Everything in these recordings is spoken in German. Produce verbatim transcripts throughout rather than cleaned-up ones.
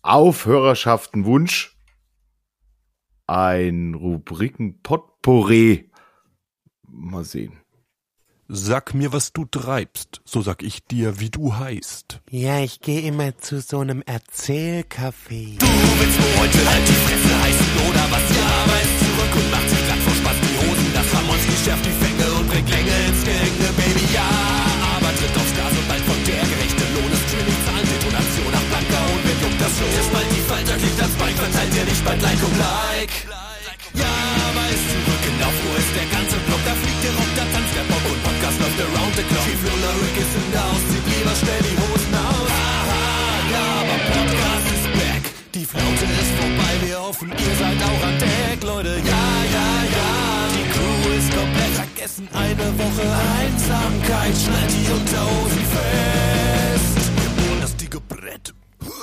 auf Hörerschaftenwunsch ein Rubriken-Potpourri. Mal sehen. Sag mir, was du treibst, so sag ich dir, wie du heißt. Ja, ich gehe immer zu so einem Erzählcafé. Du willst nur heute halt die Fresse heißen, oder was? Ja, aber ist zurück und macht sich glatt vor Spaß die Hosen. Das Ramonski schärft die Fänge und bringt Länge ins Gehänge, Baby, ja. Aber tritt aufs Gas und bald kommt der gerechte Lohn. Das Streaming-Zahlen, Detonation nach Blanker und wer juckt das schon? Erstmal die Falter, klickt das Bike, verteilt dir nicht bald Like um Like. Ja, aber ist zurück in Aufruhr, ist der ganze Block, da fliegt der Rock, da tanzt der Bock und Podcast läuft around the clock. Chief Lola Rick ist in der Haus, zieht lieber schnell die Hosen aus. Aha, ja, aber Podcast ist back, die Flaute ist vorbei, wir hoffen, ihr seid auch an Deck, Leute, ja, ja, ja, die Crew ist komplett, vergessen eine Woche Einsamkeit, schnallt die Unterhosen fest, wir bohren das dicke Brett.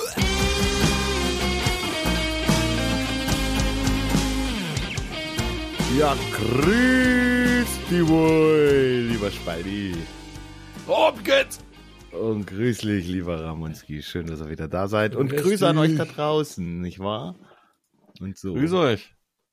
Ja, grüß die wohl, lieber Spaldi. Auf geht's! Und grüß dich, lieber Ramonski. Schön, dass ihr wieder da seid. Und Grüß Grüße an dich. euch da draußen, nicht wahr? Und so. Grüß euch.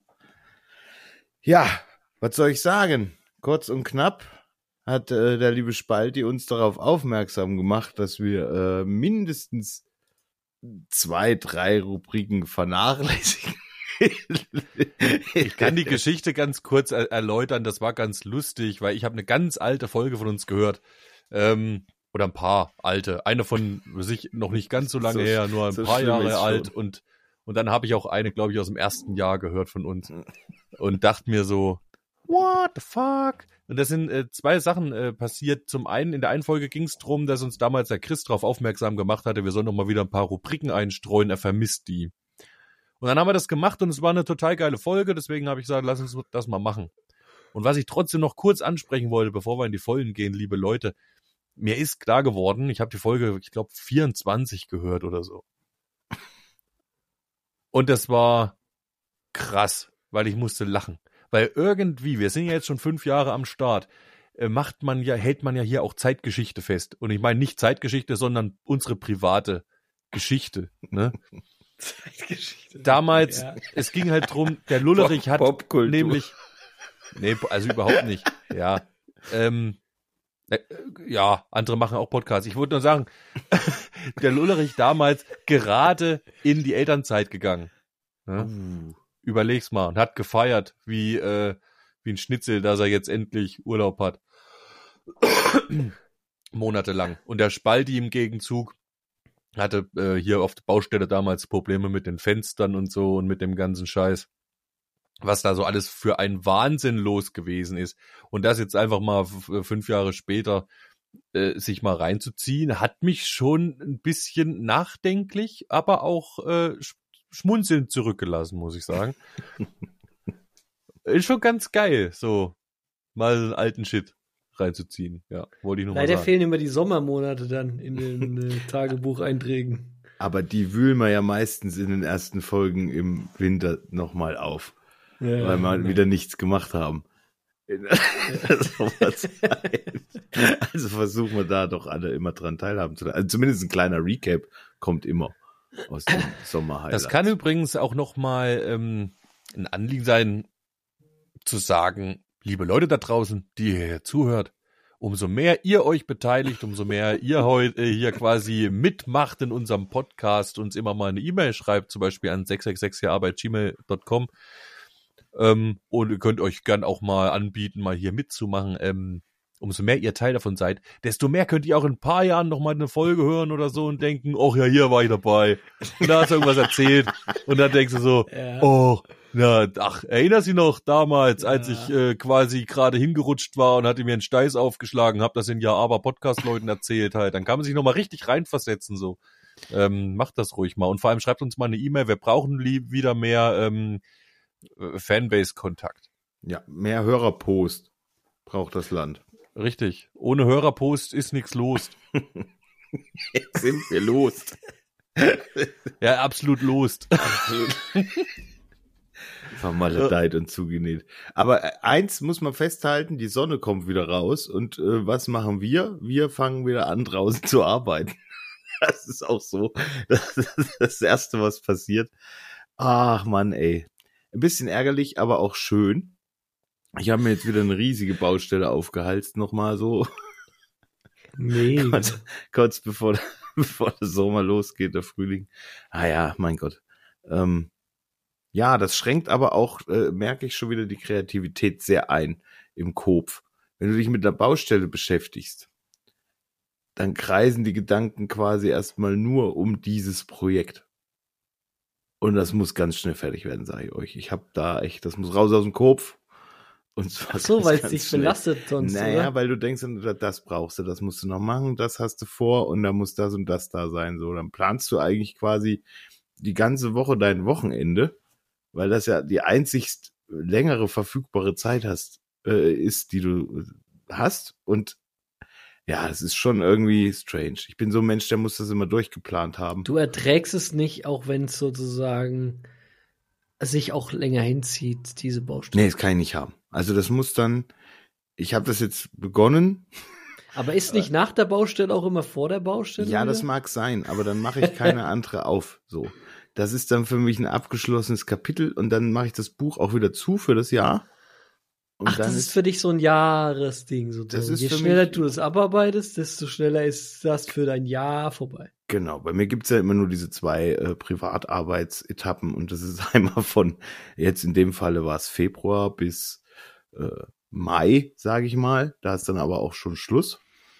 Ja, was soll ich sagen? Kurz und knapp hat äh, der liebe Spalti uns darauf aufmerksam gemacht, dass wir äh, mindestens zwei, drei Rubriken vernachlässigen. Ich kann die Geschichte ganz kurz er- erläutern, das war ganz lustig, weil ich habe eine ganz alte Folge von uns gehört. Ähm, oder ein paar alte. Eine von sich noch nicht ganz so lange So- her, nur ein so paar schlimm Jahre ist alt. schon. Und, und dann habe ich auch eine, glaube ich, aus dem ersten Jahr gehört von uns. Und dachte mir so, what the fuck? Und das sind äh, zwei Sachen äh, passiert. Zum einen, in der einen Folge ging es darum, dass uns damals der Chris darauf aufmerksam gemacht hatte, wir sollen noch mal wieder ein paar Rubriken einstreuen, er vermisst die. Und dann haben wir das gemacht und es war eine total geile Folge, deswegen habe ich gesagt, lass uns das mal machen. Und was ich trotzdem noch kurz ansprechen wollte, bevor wir in die Vollen gehen, liebe Leute, mir ist klar geworden, ich habe die Folge, ich glaube, vierundzwanzig gehört oder so. Und das war krass, weil ich musste lachen. Weil irgendwie, wir sind ja jetzt schon fünf Jahre am Start, äh, macht man ja, hält man ja hier auch Zeitgeschichte fest. Und ich meine nicht Zeitgeschichte, sondern unsere private Geschichte, ne? Zeitgeschichte. Damals, Ja. es ging halt drum, der Lullerich hat Popkultur. nämlich, nee, also überhaupt nicht, ja, ähm, äh, ja, andere machen auch Podcasts. Ich wollte nur sagen, der Lullerich damals gerade in die Elternzeit gegangen. Ne? Uh. Überleg's mal und hat gefeiert, wie, äh, wie ein Schnitzel, dass er jetzt endlich Urlaub hat. Monatelang. Und der Spalti im Gegenzug hatte äh, hier auf der Baustelle damals Probleme mit den Fenstern und so und mit dem ganzen Scheiß, was da so alles für ein Wahnsinn los gewesen ist. Und das jetzt einfach mal f- fünf Jahre später äh, sich mal reinzuziehen, hat mich schon ein bisschen nachdenklich, aber auch äh, sch- schmunzelnd zurückgelassen, muss ich sagen. Ist schon ganz geil, so mal einen alten Shit reinzuziehen. Ja, wollte ich nur mal Leider sagen. fehlen immer die Sommermonate dann in den äh, Tagebucheinträgen. Aber die wühlen wir ja meistens in den ersten Folgen im Winter nochmal auf, Ja, weil wir ja. wieder nichts gemacht haben. In der Sommerzeit. Also versuchen wir da doch alle immer dran teilhaben zu lassen. Also zumindest ein kleiner Recap kommt immer aus dem Sommerhighlight. Das kann übrigens auch nochmal ähm, ein Anliegen sein, zu sagen, liebe Leute da draußen, die hier zuhört, umso mehr ihr euch beteiligt, umso mehr ihr heute äh, hier quasi mitmacht in unserem Podcast, uns immer mal eine E-Mail schreibt, zum Beispiel an sechs sechs sechs ja bei gmail punkt com ähm, und ihr könnt euch gern auch mal anbieten, mal hier mitzumachen. Ähm, umso mehr ihr Teil davon seid, desto mehr könnt ihr auch in ein paar Jahren noch mal eine Folge hören oder so und denken, ach ja, hier war ich dabei. Und da hast du irgendwas erzählt und dann denkst du so, Ja. oh, na, ach, erinnerst du dich noch damals, als Ja. ich äh, quasi gerade hingerutscht war und hatte mir einen Steiß aufgeschlagen, hab das in Ja aber Podcast-Leuten erzählt halt. Dann kann man sich noch mal richtig reinversetzen so. Ähm, macht das ruhig mal und vor allem schreibt uns mal eine E-Mail. Wir brauchen lieb wieder mehr ähm, äh, Fanbase-Kontakt. Ja, mehr Hörerpost braucht das Land. Richtig. Ohne Hörerpost ist nichts los. Jetzt sind wir los. Ja, absolut lost. Vermaledeit und zugenäht. Aber äh, eins muss man festhalten, die Sonne kommt wieder raus und äh, was machen wir? Wir fangen wieder an, draußen zu arbeiten. Das ist auch so. Das ist das Erste, was passiert. Ach Mann, ey. Ein bisschen ärgerlich, aber auch schön. Ich habe mir jetzt wieder eine riesige Baustelle aufgehalst, nochmal so. Nee. kurz, kurz bevor, bevor der Sommer losgeht, der Frühling. Ah ja, mein Gott. Ähm, ja, das schränkt aber auch, äh, merke ich schon wieder, die Kreativität sehr ein im Kopf. Wenn du dich mit der Baustelle beschäftigst, dann kreisen die Gedanken quasi erstmal nur um dieses Projekt. Und das muss ganz schnell fertig werden, sage ich euch. Ich habe da echt, das muss raus aus dem Kopf. Und zwar Ach so, ganz, weil es ganz dich schnell. belastet sonst, Naja, oder? weil du denkst, das brauchst du, das musst du noch machen, das hast du vor und dann muss das und das da sein. So, dann planst du eigentlich quasi die ganze Woche dein Wochenende, weil das ja die einzigst längere verfügbare Zeit hast, äh, ist, die du hast. Und ja, es ist schon irgendwie strange. Ich bin so ein Mensch, der muss das immer durchgeplant haben. Du erträgst es nicht, auch wenn es sozusagen sich auch länger hinzieht, diese Baustelle. Nee, das kann ich nicht haben. Also das muss dann, ich habe das jetzt begonnen. Aber ist nicht nach der Baustelle auch immer vor der Baustelle? Ja, wieder? das mag sein, aber dann mache ich keine andere auf. So, das ist dann für mich ein abgeschlossenes Kapitel und dann mache ich das Buch auch wieder zu für das Jahr. Und Ach, dann das ist für dich so ein Jahresding sozusagen. Das ist Je für schneller mich- du das abarbeitest, desto schneller ist das für dein Jahr vorbei. Genau, bei mir gibt's ja immer nur diese zwei äh, Privatarbeitsetappen und das ist einmal von, jetzt in dem Falle war es Februar bis äh, Mai, sage ich mal. Da ist dann aber auch schon Schluss.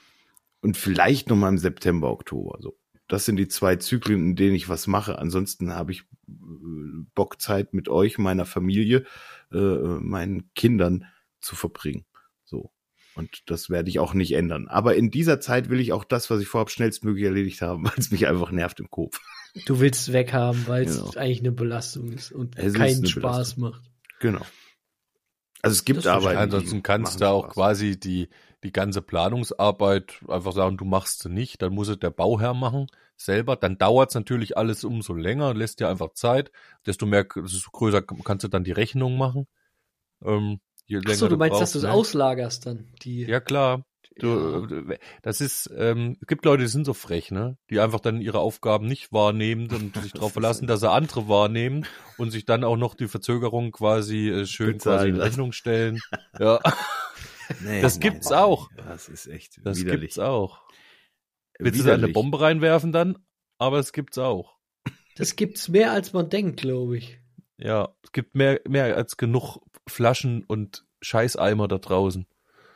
Und vielleicht noch mal im September, Oktober. So, das sind die zwei Zyklen, in denen ich was mache. Ansonsten habe ich äh, Bock, Zeit mit euch, meiner Familie, äh, meinen Kindern zu verbringen. So. Und das werde ich auch nicht ändern. Aber in dieser Zeit will ich auch das, was ich vorab schnellstmöglich erledigt habe, weil es mich einfach nervt im Kopf. Du willst es weghaben, weil es Genau. eigentlich eine Belastung ist und Es ist keinen eine Spaß Belastung. macht. Genau. Also es gibt Das verstehe Arbeiten. ich. Ansonsten die kannst machen du auch Spaß. quasi die, die ganze Planungsarbeit einfach sagen, du machst sie nicht, dann muss es der Bauherr machen, selber. Dann dauert es natürlich alles umso länger, lässt dir einfach Zeit. Desto mehr, desto größer kannst du dann die Rechnung machen. Ähm, je länger Achso, du meinst, dass brauchst, du es ne? auslagerst dann? Die, Ja, klar. Du, das ist, ähm, es gibt Leute, die sind so frech, ne? Die einfach dann ihre Aufgaben nicht wahrnehmen und sich darauf verlassen, dass sie andere wahrnehmen und sich dann auch noch die Verzögerung quasi äh, schön Bezahlen quasi in lassen. Rechnung stellen. Ja, Nee, das nein, gibt's nein, auch. Das ist echt das widerlich. gibt's auch. Willst du da eine Widerlich. Bombe reinwerfen dann? Aber es gibt's auch. Das gibt's mehr, als man denkt, glaube ich. Ja, es gibt mehr, mehr als genug Flaschen und Scheißeimer da draußen.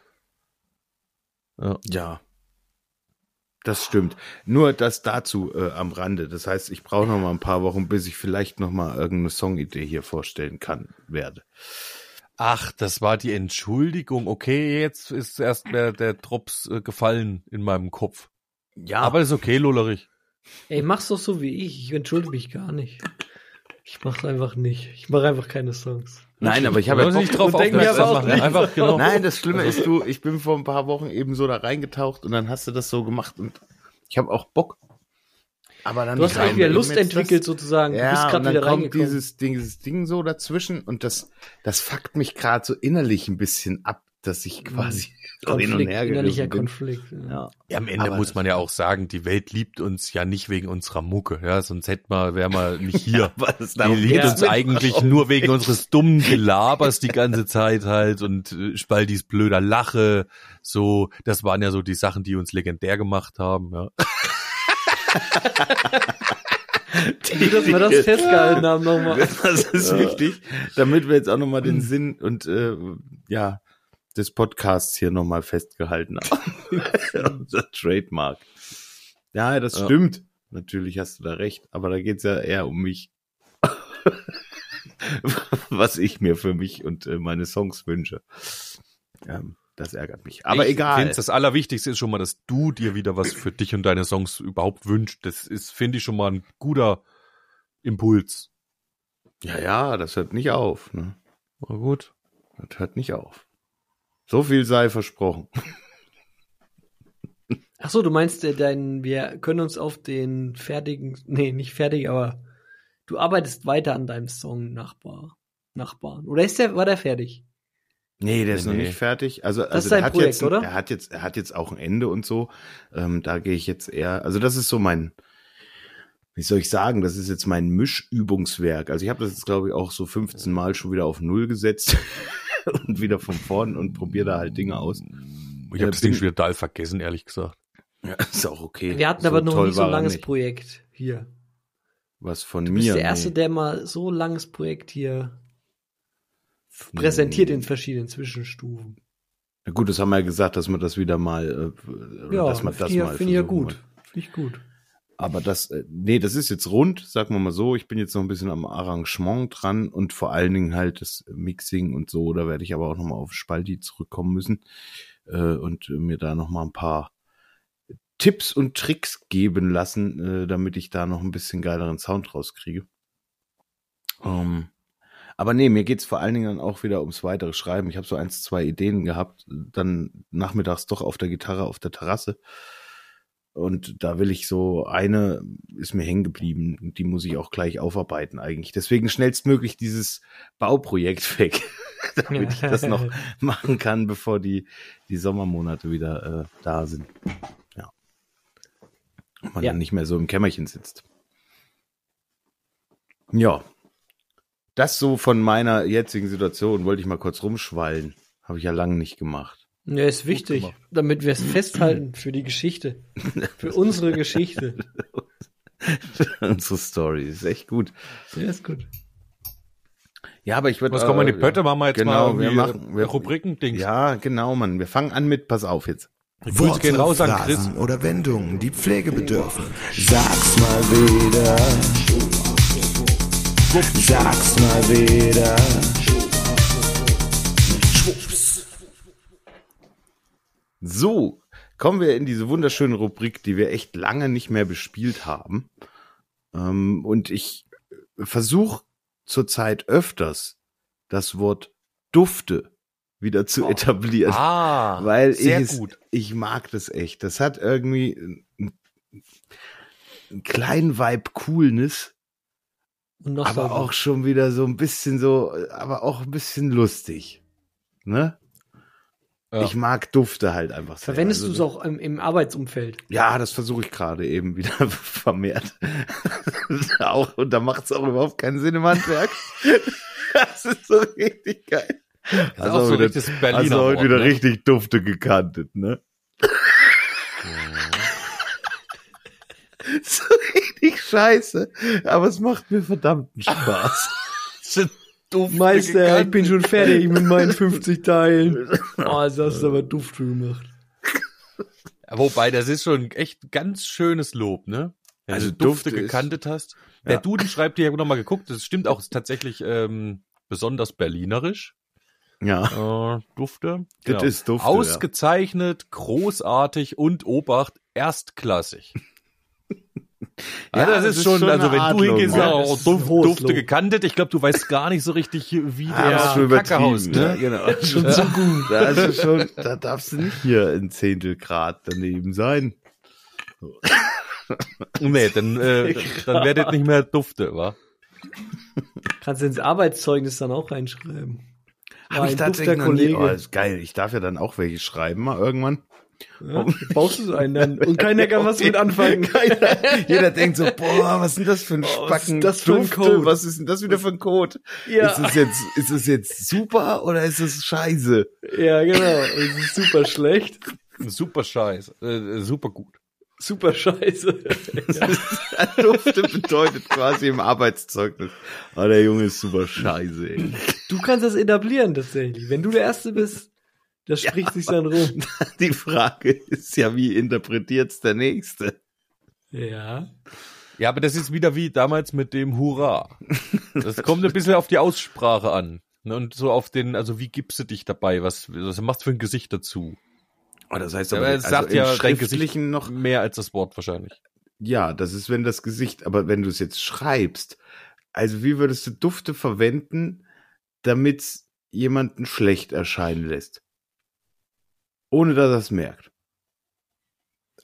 Ja. Ja, das stimmt. Nur das dazu äh, am Rande. Das heißt, ich brauche noch mal ein paar Wochen, bis ich vielleicht noch mal irgendeine Songidee hier vorstellen kann, werde. Ach, das war die Entschuldigung. Okay, jetzt ist erst der, der Drops äh, gefallen in meinem Kopf. Ja, Aber ist okay, Lullerich. Ey, mach's doch so wie ich. Ich entschuldige mich gar nicht. Ich mach's einfach nicht. Ich mache einfach keine Songs. nein, aber ich habe Wir ja müssen Bock. nicht drauf und denken wir aufmerksam aber auch machen. nicht. Einfach, genau. Nein, das Schlimme ist, du, ich bin vor ein paar Wochen eben so da reingetaucht und dann hast du das so gemacht und ich habe auch Bock. Aber dann Du hast nicht eigentlich wieder rein. Lust Eben jetzt entwickelt das, sozusagen. Du bist Ja, und gerade dann wieder kommt reingekommen. dieses Ding, dieses Ding so dazwischen und das, das fuckt mich gerade so innerlich ein bisschen ab, dass ich quasi so hin und Konflikt, her innerlicher gerissen bin. Konflikt. Ja. Ja. Ja, am Ende Aber muss das- man ja auch sagen, die Welt liebt uns ja nicht wegen unserer Mucke, ja, sonst hätten wir, wären wir nicht hier. Aber das Die darum liebt geht's uns nicht. eigentlich nur wegen unseres dummen Gelabers die ganze Zeit halt und äh, Spaldis blöder Lache, so, das waren ja so die Sachen, die uns legendär gemacht haben, ja. Gut, dass wir das festgehalten haben nochmal. Das ist wichtig, damit wir jetzt auch nochmal den Sinn und äh, ja des Podcasts hier nochmal festgehalten haben. Unser Trademark. Ja, das Ja. stimmt. Natürlich hast du da recht, aber da geht's ja eher um mich. Was ich mir für mich und äh, meine Songs wünsche. Ähm, das ärgert mich. Aber ich egal. finde, das Allerwichtigste ist schon mal, dass du dir wieder was für dich und deine Songs überhaupt wünschst. Das ist, finde ich, schon mal ein guter Impuls. Ja, ja, das hört nicht auf. Ne? Na gut. Das hört nicht auf. So viel sei versprochen. Ach so, du meinst, äh, dein, wir können uns auf den fertigen, nee, nicht fertig, aber du arbeitest weiter an deinem Song Nachbar, Nachbarn. Oder ist der, war der fertig? Nee, der ist Nee, noch nee. nicht fertig. Also, Das also ist der ein hat Projekt, jetzt, oder? Er hat jetzt, er hat jetzt auch ein Ende und so. Ähm, da gehe ich jetzt eher, also das ist so mein, wie soll ich sagen, das ist jetzt mein Mischübungswerk. Also ich habe das jetzt, glaube ich, auch so fünfzehn Mal schon wieder auf Null gesetzt und wieder von vorn und probiere da halt Dinge aus. Ich habe das Ding schon wieder total vergessen, ehrlich gesagt. Ja, ist auch okay. Wir hatten So aber noch toll nie so war ein er langes nicht. Projekt hier. Was von Du mir. bist der Erste, nee. der mal so ein langes Projekt hier f- präsentiert in verschiedenen Zwischenstufen. Na gut, das haben wir ja gesagt, dass wir das wieder mal, äh, Ja, dass wir das finde ich, mal find ich ja versuchen gut. wollen. Finde ich gut. Aber das, äh, nee, das ist jetzt rund, sagen wir mal so. Ich bin jetzt noch ein bisschen am Arrangement dran und vor allen Dingen halt das Mixing und so. Da werde ich aber auch nochmal auf Spalti zurückkommen müssen äh, und mir da nochmal ein paar Tipps und Tricks geben lassen, äh, damit ich da noch ein bisschen geileren Sound rauskriege. Ähm, aber nee, mir geht's vor allen Dingen dann auch wieder ums weitere Schreiben. Ich habe so eins, zwei Ideen gehabt, dann nachmittags doch auf der Gitarre auf der Terrasse. Und da will ich so, eine ist mir hängen geblieben, die muss ich auch gleich aufarbeiten eigentlich. Deswegen schnellstmöglich dieses Bauprojekt weg, damit ich das noch machen kann, bevor die, die Sommermonate wieder äh, da sind. Ja. Und man Ja. dann nicht mehr so im Kämmerchen sitzt. Ja. Das so von meiner jetzigen Situation, wollte ich mal kurz rumschwallen. Habe ich ja lange nicht gemacht. Ja, ist wichtig, gemacht. damit wir es festhalten für die Geschichte. Für unsere Geschichte. Unsere Story ist echt gut. Ja, ist gut. Ja, aber ich würde. Was kommen wir in die Pötte? Machen wir jetzt genau, mal wir irgendwie, machen- äh, wir- Rubriken-Dings. Ja, genau, Mann. Wir fangen an mit, pass auf jetzt. Die Grüße gehen raus an Chris. Phrasen oder Wendungen, die Pflege bedürfen. Sag's mal wieder. Sag's mal wieder. So, kommen wir in diese wunderschöne Rubrik, die wir echt lange nicht mehr bespielt haben. Ähm, und ich versuche zurzeit öfters das Wort Dufte wieder zu etablieren. Ah, weil sehr ich, es, gut. ich mag das echt. Das hat irgendwie einen, einen kleinen Vibe Coolness, Und noch aber auch schon wieder so ein bisschen so, aber auch ein bisschen lustig. Ne? Ja. Ich mag Dufte halt einfach sehr. Verwendest Also, du es auch im, im Arbeitsumfeld? Ja, das versuche ich gerade eben wieder vermehrt. auch, und da macht es auch überhaupt keinen Sinn im Handwerk. Das ist so richtig geil. Das ist Also auch so wieder- richtiges Berliner Also heute Wort, wieder ne? richtig Dufte gekantet, ne? so richtig scheiße. Aber es macht mir verdammten Spaß. Sind Dufte Meister, ich gekannt. bin schon fertig mit meinen fünfzig Teilen. Oh, das hast du aber duft gemacht. Ja, wobei, das ist schon echt ganz schönes Lob, ne? Wenn Also du Dufte Duft ist- gekantet hast. Der Ja. Duden schreibt, ich habe nochmal geguckt, das stimmt auch, ist tatsächlich ähm, besonders berlinerisch. Ja, Äh, Dufte. das ist Dufte. Ausgezeichnet, großartig und Obacht, erstklassig. Ja, Ja, das, das ist ist schon, schon also eine wenn du Adlung, hingehst, ja. ja, Das oh, ist ein Duft, hohes Dufte Lob. gekantet, ich glaube, du weißt gar nicht so richtig, wie Ja, der das ist schon Kackehaus, übertrieben. ne? Ja, genau. Schon so gut. Da, ist es schon, da darfst du nicht hier ein Zehntel Grad daneben sein. Nee, dann, äh, dann werdet nicht mehr Dufte, wa? Kannst du ins Arbeitszeugnis dann auch reinschreiben. Habe ich Ein tatsächlich noch nie. Dufter-Kollege. Oh, das ist geil. Ich darf ja dann auch welche schreiben mal irgendwann. Ja, baust du so einen dann. Und keiner kann was mit anfangen. Keiner, jeder denkt so, boah, was ist denn das für ein Oh, was ist Spacken das für ein Dufte? Code? Was ist denn das wieder für ein Code? Ja. Ist es jetzt, ist es jetzt super oder ist es scheiße? Ja, genau. Es ist super schlecht. Super scheiß, äh, super gut. Super scheiße. Dufte bedeutet quasi im Arbeitszeugnis. Oh, der Junge ist super scheiße, ey. Du kannst das etablieren tatsächlich. Wenn du der Erste bist, das spricht sich dann rum. Die Frage ist ja, wie interpretiert's der Nächste? Ja. Ja, aber das ist wieder wie damals mit dem Hurra. Das kommt ein bisschen auf die Aussprache an. Ne, und so auf den, also wie gibst du dich dabei? Was, was machst du für ein Gesicht dazu? Oh, das heißt Aber aber, es also sagt im ja dein Gesicht Schriftlichen noch, mehr als das Wort wahrscheinlich. ja, das ist, wenn das Gesicht, aber wenn du es jetzt schreibst, also wie würdest du Dufte verwenden, damit jemanden schlecht erscheinen lässt? Ohne dass er es merkt.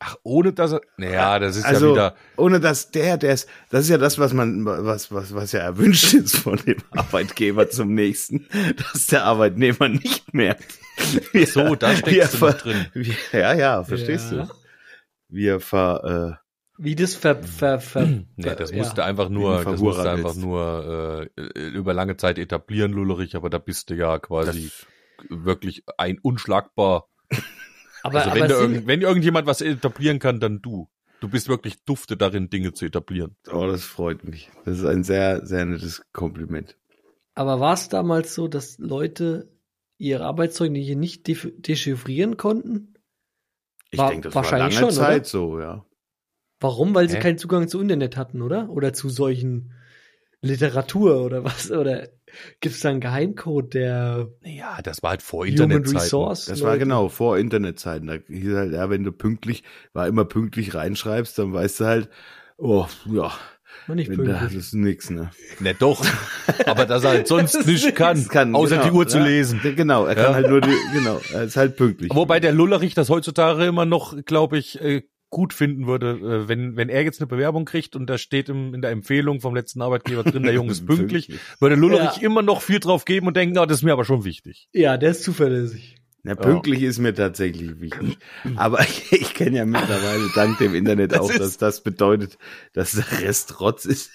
Ach, ohne dass er, naja, das ist also, ja wieder, ohne dass der, der ist, das ist ja das, was man, was, was, was ja erwünscht ist von dem Arbeitgeber zum nächsten, dass der Arbeitnehmer nicht merkt. Wie so, er- da wie steckst er du ver- noch drin. Wie, ja, ja, verstehst Ja. du? Wie er ver, Wie das ver... ver, ver Nee, das ja. musste einfach Wie nur, ein das musste Verhurrat einfach jetzt. nur äh, über lange Zeit etablieren, Lullerich, aber da bist du ja äh, quasi wirklich ein unschlagbar. Aber, Also aber wenn, da sind, irgend, wenn irgendjemand was etablieren kann, dann du. Du bist wirklich dufte darin, Dinge zu etablieren. oh, das freut mich. Das ist ein sehr, sehr nettes Kompliment. aber war es damals so, dass Leute ihre Arbeitszeugnisse nicht def- dechiffrieren konnten? Ich War- denke, das war wahrscheinlich lange schon, oder? Zeit so, ja. Warum? Weil sie Hä? keinen Zugang zu Internet hatten, oder? Oder zu solchen Literatur oder was? Oder gibt es da einen Geheimcode, der Naja, das war halt vor Human Internetzeiten. Resource? Das war Leute- genau vor Internetzeiten. Da hieß halt, ja, wenn du pünktlich, war immer pünktlich reinschreibst, dann weißt du halt, oh, ja, War nicht wenn da, das pünktlich. ist nix, ne? Ne, doch. Aber dass er halt sonst Das nicht ist- kann, Das kann, außer genau, die Uhr zu ja. lesen. Genau, er kann Ja. halt nur die, genau, er ist halt pünktlich. Wobei der Lullerich das heutzutage immer noch, glaube ich, äh, gut finden würde, äh, wenn wenn er jetzt eine Bewerbung kriegt und da steht im, in der Empfehlung vom letzten Arbeitgeber drin, der Junge ist pünktlich, würde Lullerich Ja. immer noch viel drauf geben und denken, oh, das ist mir aber schon wichtig. Ja, der ist zuverlässig. Na, pünktlich ist mir tatsächlich wichtig. Aber ich, ich kenne ja mittlerweile dank dem Internet Das auch, ist- dass das bedeutet, dass der Rest Rotz ist.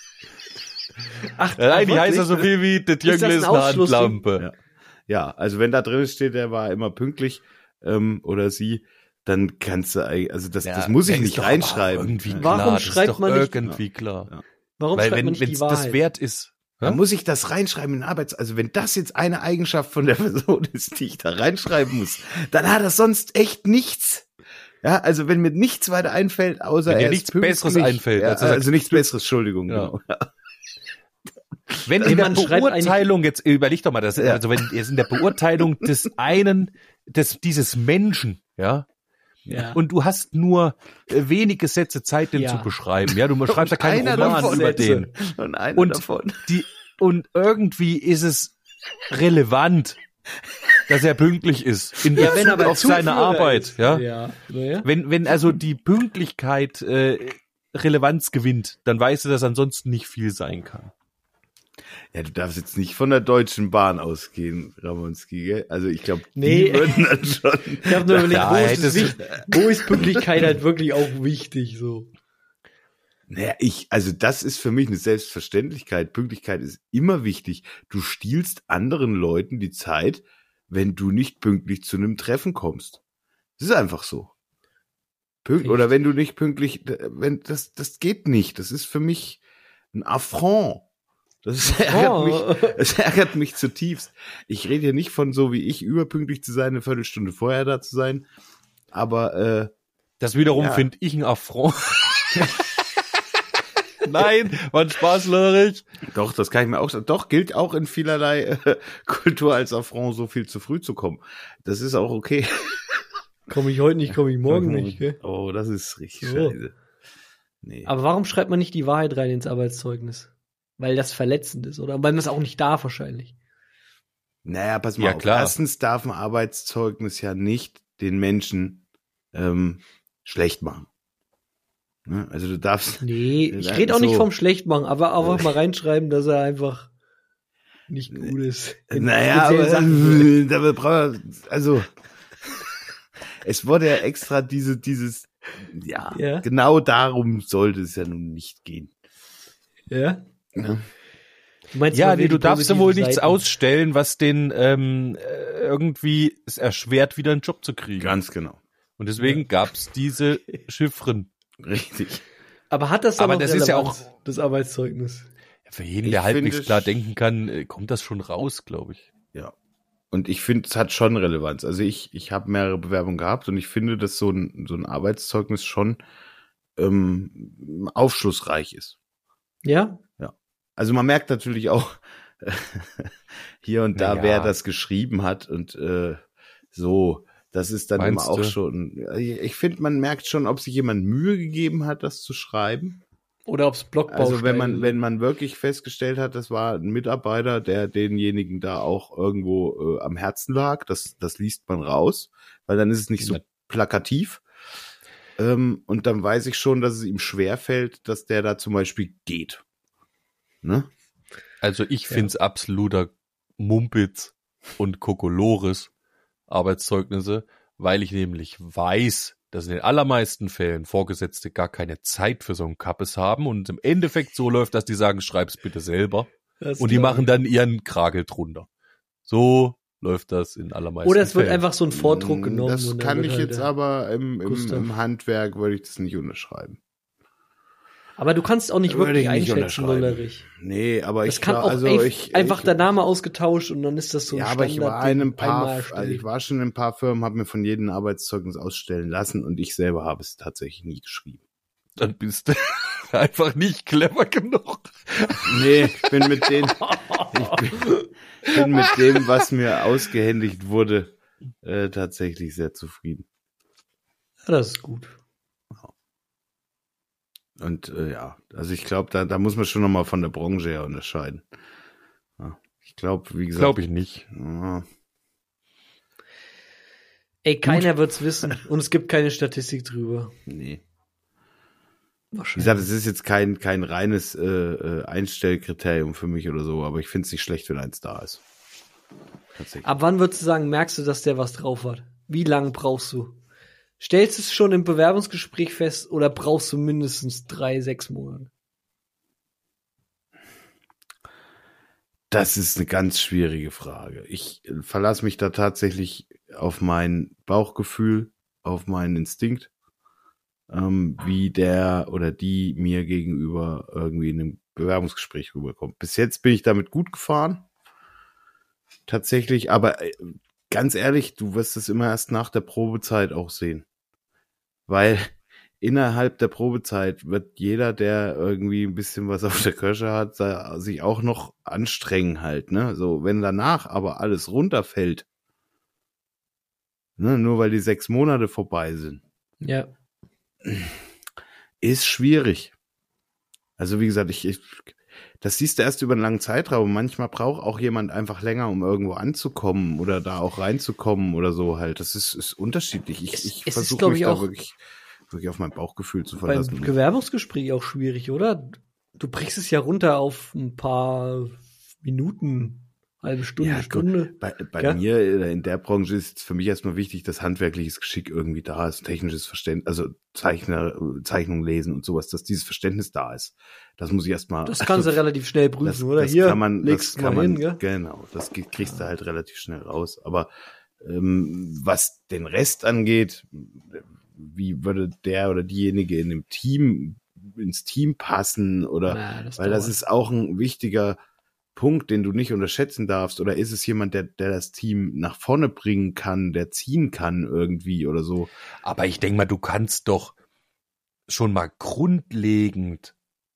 Ach, Nein, die ach, heißt ja wirklich? so viel wie, das das Jüngle ein ist eine Ausschlussding? Handlampe. Ja. Ja, also wenn da drin steht, der war immer pünktlich, ähm, oder sie, dann kannst du, eigentlich- also das, Ja, das muss ich der ist nicht doch aber reinschreiben. auch Irgendwie Ja. klar, Warum das schreibt ist doch man nicht- irgendwie klar. Ja. Warum Weil schreibt wenn man nicht wenn's die Wahrheit? das wert ist, Dann hä? muss ich das reinschreiben in Arbeits, also wenn das jetzt eine Eigenschaft von der Person ist, die ich da reinschreiben muss, dann hat das sonst echt nichts. Ja, also wenn mir nichts weiter einfällt, außer Wenn dir er ist nichts Besseres pünktlich, einfällt, ja, als er sagt, also nichts Besseres, Entschuldigung, Ja. genau. wenn Also in der man schreibt Beurteilung, jetzt überleg doch mal, das, Ja. also wenn jetzt in der Beurteilung des einen, des, dieses Menschen, ja, Ja. und du hast nur äh, wenige Sätze Zeit, den Ja. zu beschreiben, ja, du schreibst ja keinen Einer Roman davon über Sätze. den. Und einer Und davon. die, und irgendwie ist es relevant, dass er pünktlich ist in Ja, wenn Bezug aber auf seine Zuführer Arbeit, ist. ja. Ja. Naja. Wenn, wenn also die Pünktlichkeit äh, Relevanz gewinnt, dann weißt du, dass ansonsten nicht viel sein kann. Ja, du darfst jetzt nicht von der Deutschen Bahn ausgehen, Ramonski, gell? Also ich glaube, Nee. die würden dann schon. Ich habe nur überlegt, Ja, wo, ist es hättest- wichtig, wo ist Pünktlichkeit halt wirklich auch wichtig, so. Naja, ich, also das ist für mich eine Selbstverständlichkeit. Pünktlichkeit ist immer wichtig. Du stiehlst anderen Leuten die Zeit, wenn du nicht pünktlich zu einem Treffen kommst. Das ist einfach so. Pünkt, Echt? oder wenn du nicht pünktlich, wenn das, das geht nicht. Das ist für mich ein Affront. Das ärgert mich, das ärgert mich zutiefst. Ich rede hier nicht von so wie ich, überpünktlich zu sein, eine Viertelstunde vorher da zu sein. Aber äh, Das wiederum Ja. finde ich ein Affront. Nein, war ein Spaß, Lörich. doch, das kann ich mir auch sagen. Doch, gilt auch in vielerlei äh, Kultur als Affront, so viel zu früh zu kommen. Das ist auch okay. Komme ich heute nicht, komme ich morgen nicht, gell? Oh, das ist richtig So. scheiße. Nee. Aber warum schreibt man nicht die Wahrheit rein ins Arbeitszeugnis? Weil das verletzend ist, oder? Weil man es auch nicht darf, wahrscheinlich. Naja, pass mal Ja, auf. klar. Erstens darf ein Arbeitszeugnis ja nicht den Menschen ähm, schlecht machen. Ne? Also du darfst. Nee, ich Ja, rede auch so. nicht vom Schlechtmachen, aber einfach mal reinschreiben, dass er einfach nicht gut ist. In Naja, speziellen aber Sachen. äh, da braucht er- also es wurde ja extra diese, dieses, ja, Ja. genau darum sollte es ja nun nicht gehen. Ja? Ja. Du meinst Ja, mal, nee, wer du die darfst ja positiven wohl nichts Seiten- ausstellen, was den ähm, äh, irgendwie es erschwert, wieder einen Job zu kriegen. Ganz genau. Und deswegen gab's diese Chiffren. Richtig. Aber hat das dann Aber noch das ist ja Relevanz, das Arbeitszeugnis? Für jeden, Ich der halbwegs finde, klar sch- denken kann, äh, kommt das schon raus, glaube ich. Ja. Und ich finde, es hat schon Relevanz. Also ich, ich habe mehrere Bewerbungen gehabt und ich finde, dass so ein, so ein Arbeitszeugnis schon ähm, aufschlussreich ist. Ja? Also man merkt natürlich auch hier und da, Naja. wer das geschrieben hat und äh, so. Das ist dann Meinst immer auch du? schon. Ich finde, man merkt schon, ob sich jemand Mühe gegeben hat, das zu schreiben. Oder ob es Blockbausteine Also wenn man, sind. wenn man wirklich festgestellt hat, das war ein Mitarbeiter, der denjenigen da auch irgendwo äh, am Herzen lag, das, das liest man raus, weil dann ist es nicht so Ja. plakativ. Ähm, und dann weiß ich schon, dass es ihm schwerfällt, dass der da zum Beispiel geht. Ne? Also ich find's absoluter Mumpitz und Kokolores Arbeitszeugnisse, weil ich nämlich weiß, dass in den allermeisten Fällen Vorgesetzte gar keine Zeit für so einen Kappes haben und im Endeffekt so läuft, dass die sagen, schreib's bitte selber. Das Und die glaub machen ich. dann ihren Kragel drunter. So läuft das in allermeisten Oder es wird Fällen. einfach so ein Vordruck genommen. Das und dann kann wird ich halt jetzt der- aber im, im, Gustav. im Handwerk würde ich das nicht unterschreiben. Aber du kannst auch nicht Würde wirklich ich nicht einschätzen, unterschreiben. Lollerich. Nee, aber Das ich kann war, auch also eif- ich, einfach ich, der Name ausgetauscht und dann ist das so ein ja, aber ich war in Standardding, einem paar, einmal also erstellt. ich war schon in ein paar Firmen, habe mir von jedem ein Arbeitszeugnis ausstellen lassen und ich selber habe es tatsächlich nie geschrieben. Dann bist du einfach nicht clever genug. Nee, ich bin mit den, ich bin, ich bin mit dem, was mir ausgehändigt wurde, äh, tatsächlich sehr zufrieden. Ja, das ist gut. Und äh, ja, also ich glaube, da, da muss man schon nochmal von der Branche her unterscheiden. Ja, ich glaube, wie gesagt. Glaube ich nicht. Ja, Ey, keiner wird's wissen und es gibt keine Statistik drüber. nee. Wie Wahrscheinlich. gesagt, es ist jetzt kein, kein reines äh, äh, Einstellkriterium für mich oder so, aber ich finde es nicht schlecht, wenn eins da ist. Tatsächlich. Ab wann würdest du sagen, merkst du, dass der was drauf hat? Wie lange brauchst du? Stellst du es schon im Bewerbungsgespräch fest oder brauchst du mindestens drei, sechs Monate? Das ist eine ganz schwierige Frage. Ich äh, verlasse mich da tatsächlich auf mein Bauchgefühl, auf meinen Instinkt, ähm, wie der oder die mir gegenüber irgendwie in einem Bewerbungsgespräch rüberkommt. Bis jetzt bin ich damit gut gefahren. Tatsächlich, aber äh, ganz ehrlich, du wirst es immer erst nach der Probezeit auch sehen. Weil innerhalb der Probezeit wird jeder, der irgendwie ein bisschen was auf der Kirsche hat, da- sich auch noch anstrengen halt, ne? So, wenn danach aber alles runterfällt, ne, nur weil die sechs Monate vorbei sind, Ja. ist schwierig. Also wie gesagt, ich, ich das siehst du erst über einen langen Zeitraum. Manchmal braucht auch jemand einfach länger, um irgendwo anzukommen oder da auch reinzukommen oder so halt. Das ist, ist unterschiedlich. Ich, Es- ich es ist, versuche glaub mich ich, da auch wirklich, wirklich auf mein Bauchgefühl zu Beim verlassen. Bewerbungsgespräch auch schwierig, oder? Du brichst es ja runter auf ein paar Minuten, halbe Stunde, Ja, gut. Stunde. Bei, bei Ja. mir äh, in der Branche ist es für mich erstmal wichtig, dass handwerkliches Geschick irgendwie da ist, technisches Verständnis, also Zeichner, Zeichnung lesen und sowas, dass dieses Verständnis da ist. Das muss ich erstmal. Das kannst du relativ schnell prüfen, das, oder? das Hier, kann man, legst das mal kann man, hin, gell? genau, das ge- kriegst du halt relativ schnell raus. Aber ähm, was den Rest angeht, wie würde der oder diejenige in dem Team ins Team passen oder Na, das weil das dauert. ist auch ein wichtiger Punkt, den du nicht unterschätzen darfst. Oder ist es jemand, der, der das Team nach vorne bringen kann, der ziehen kann irgendwie oder so? Aber ich denke mal, du kannst doch schon mal grundlegend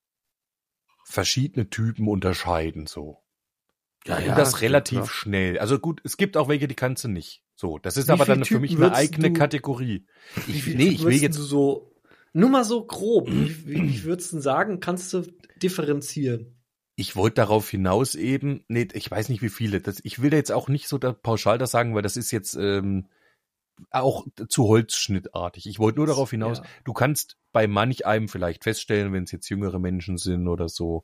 verschiedene Typen unterscheiden, so. Ja, Und das relativ schnell. Also gut, es gibt auch welche, die kannst du nicht. So, das ist Wie aber viel dann für Typen mich eine würdest eigene du- Kategorie. Wie Ich, viel nee, ich will würdest jetzt du so, nur mal so grob, wie, wie, wie würdest du denn sagen, kannst du differenzieren? Ich wollte darauf hinaus eben, nee, ich weiß nicht wie viele, das, ich will da jetzt auch nicht so da pauschal das sagen, weil das ist jetzt ähm, auch zu holzschnittartig. Ich wollte nur darauf hinaus, Ja. du kannst bei manch einem vielleicht feststellen, wenn es jetzt jüngere Menschen sind oder so,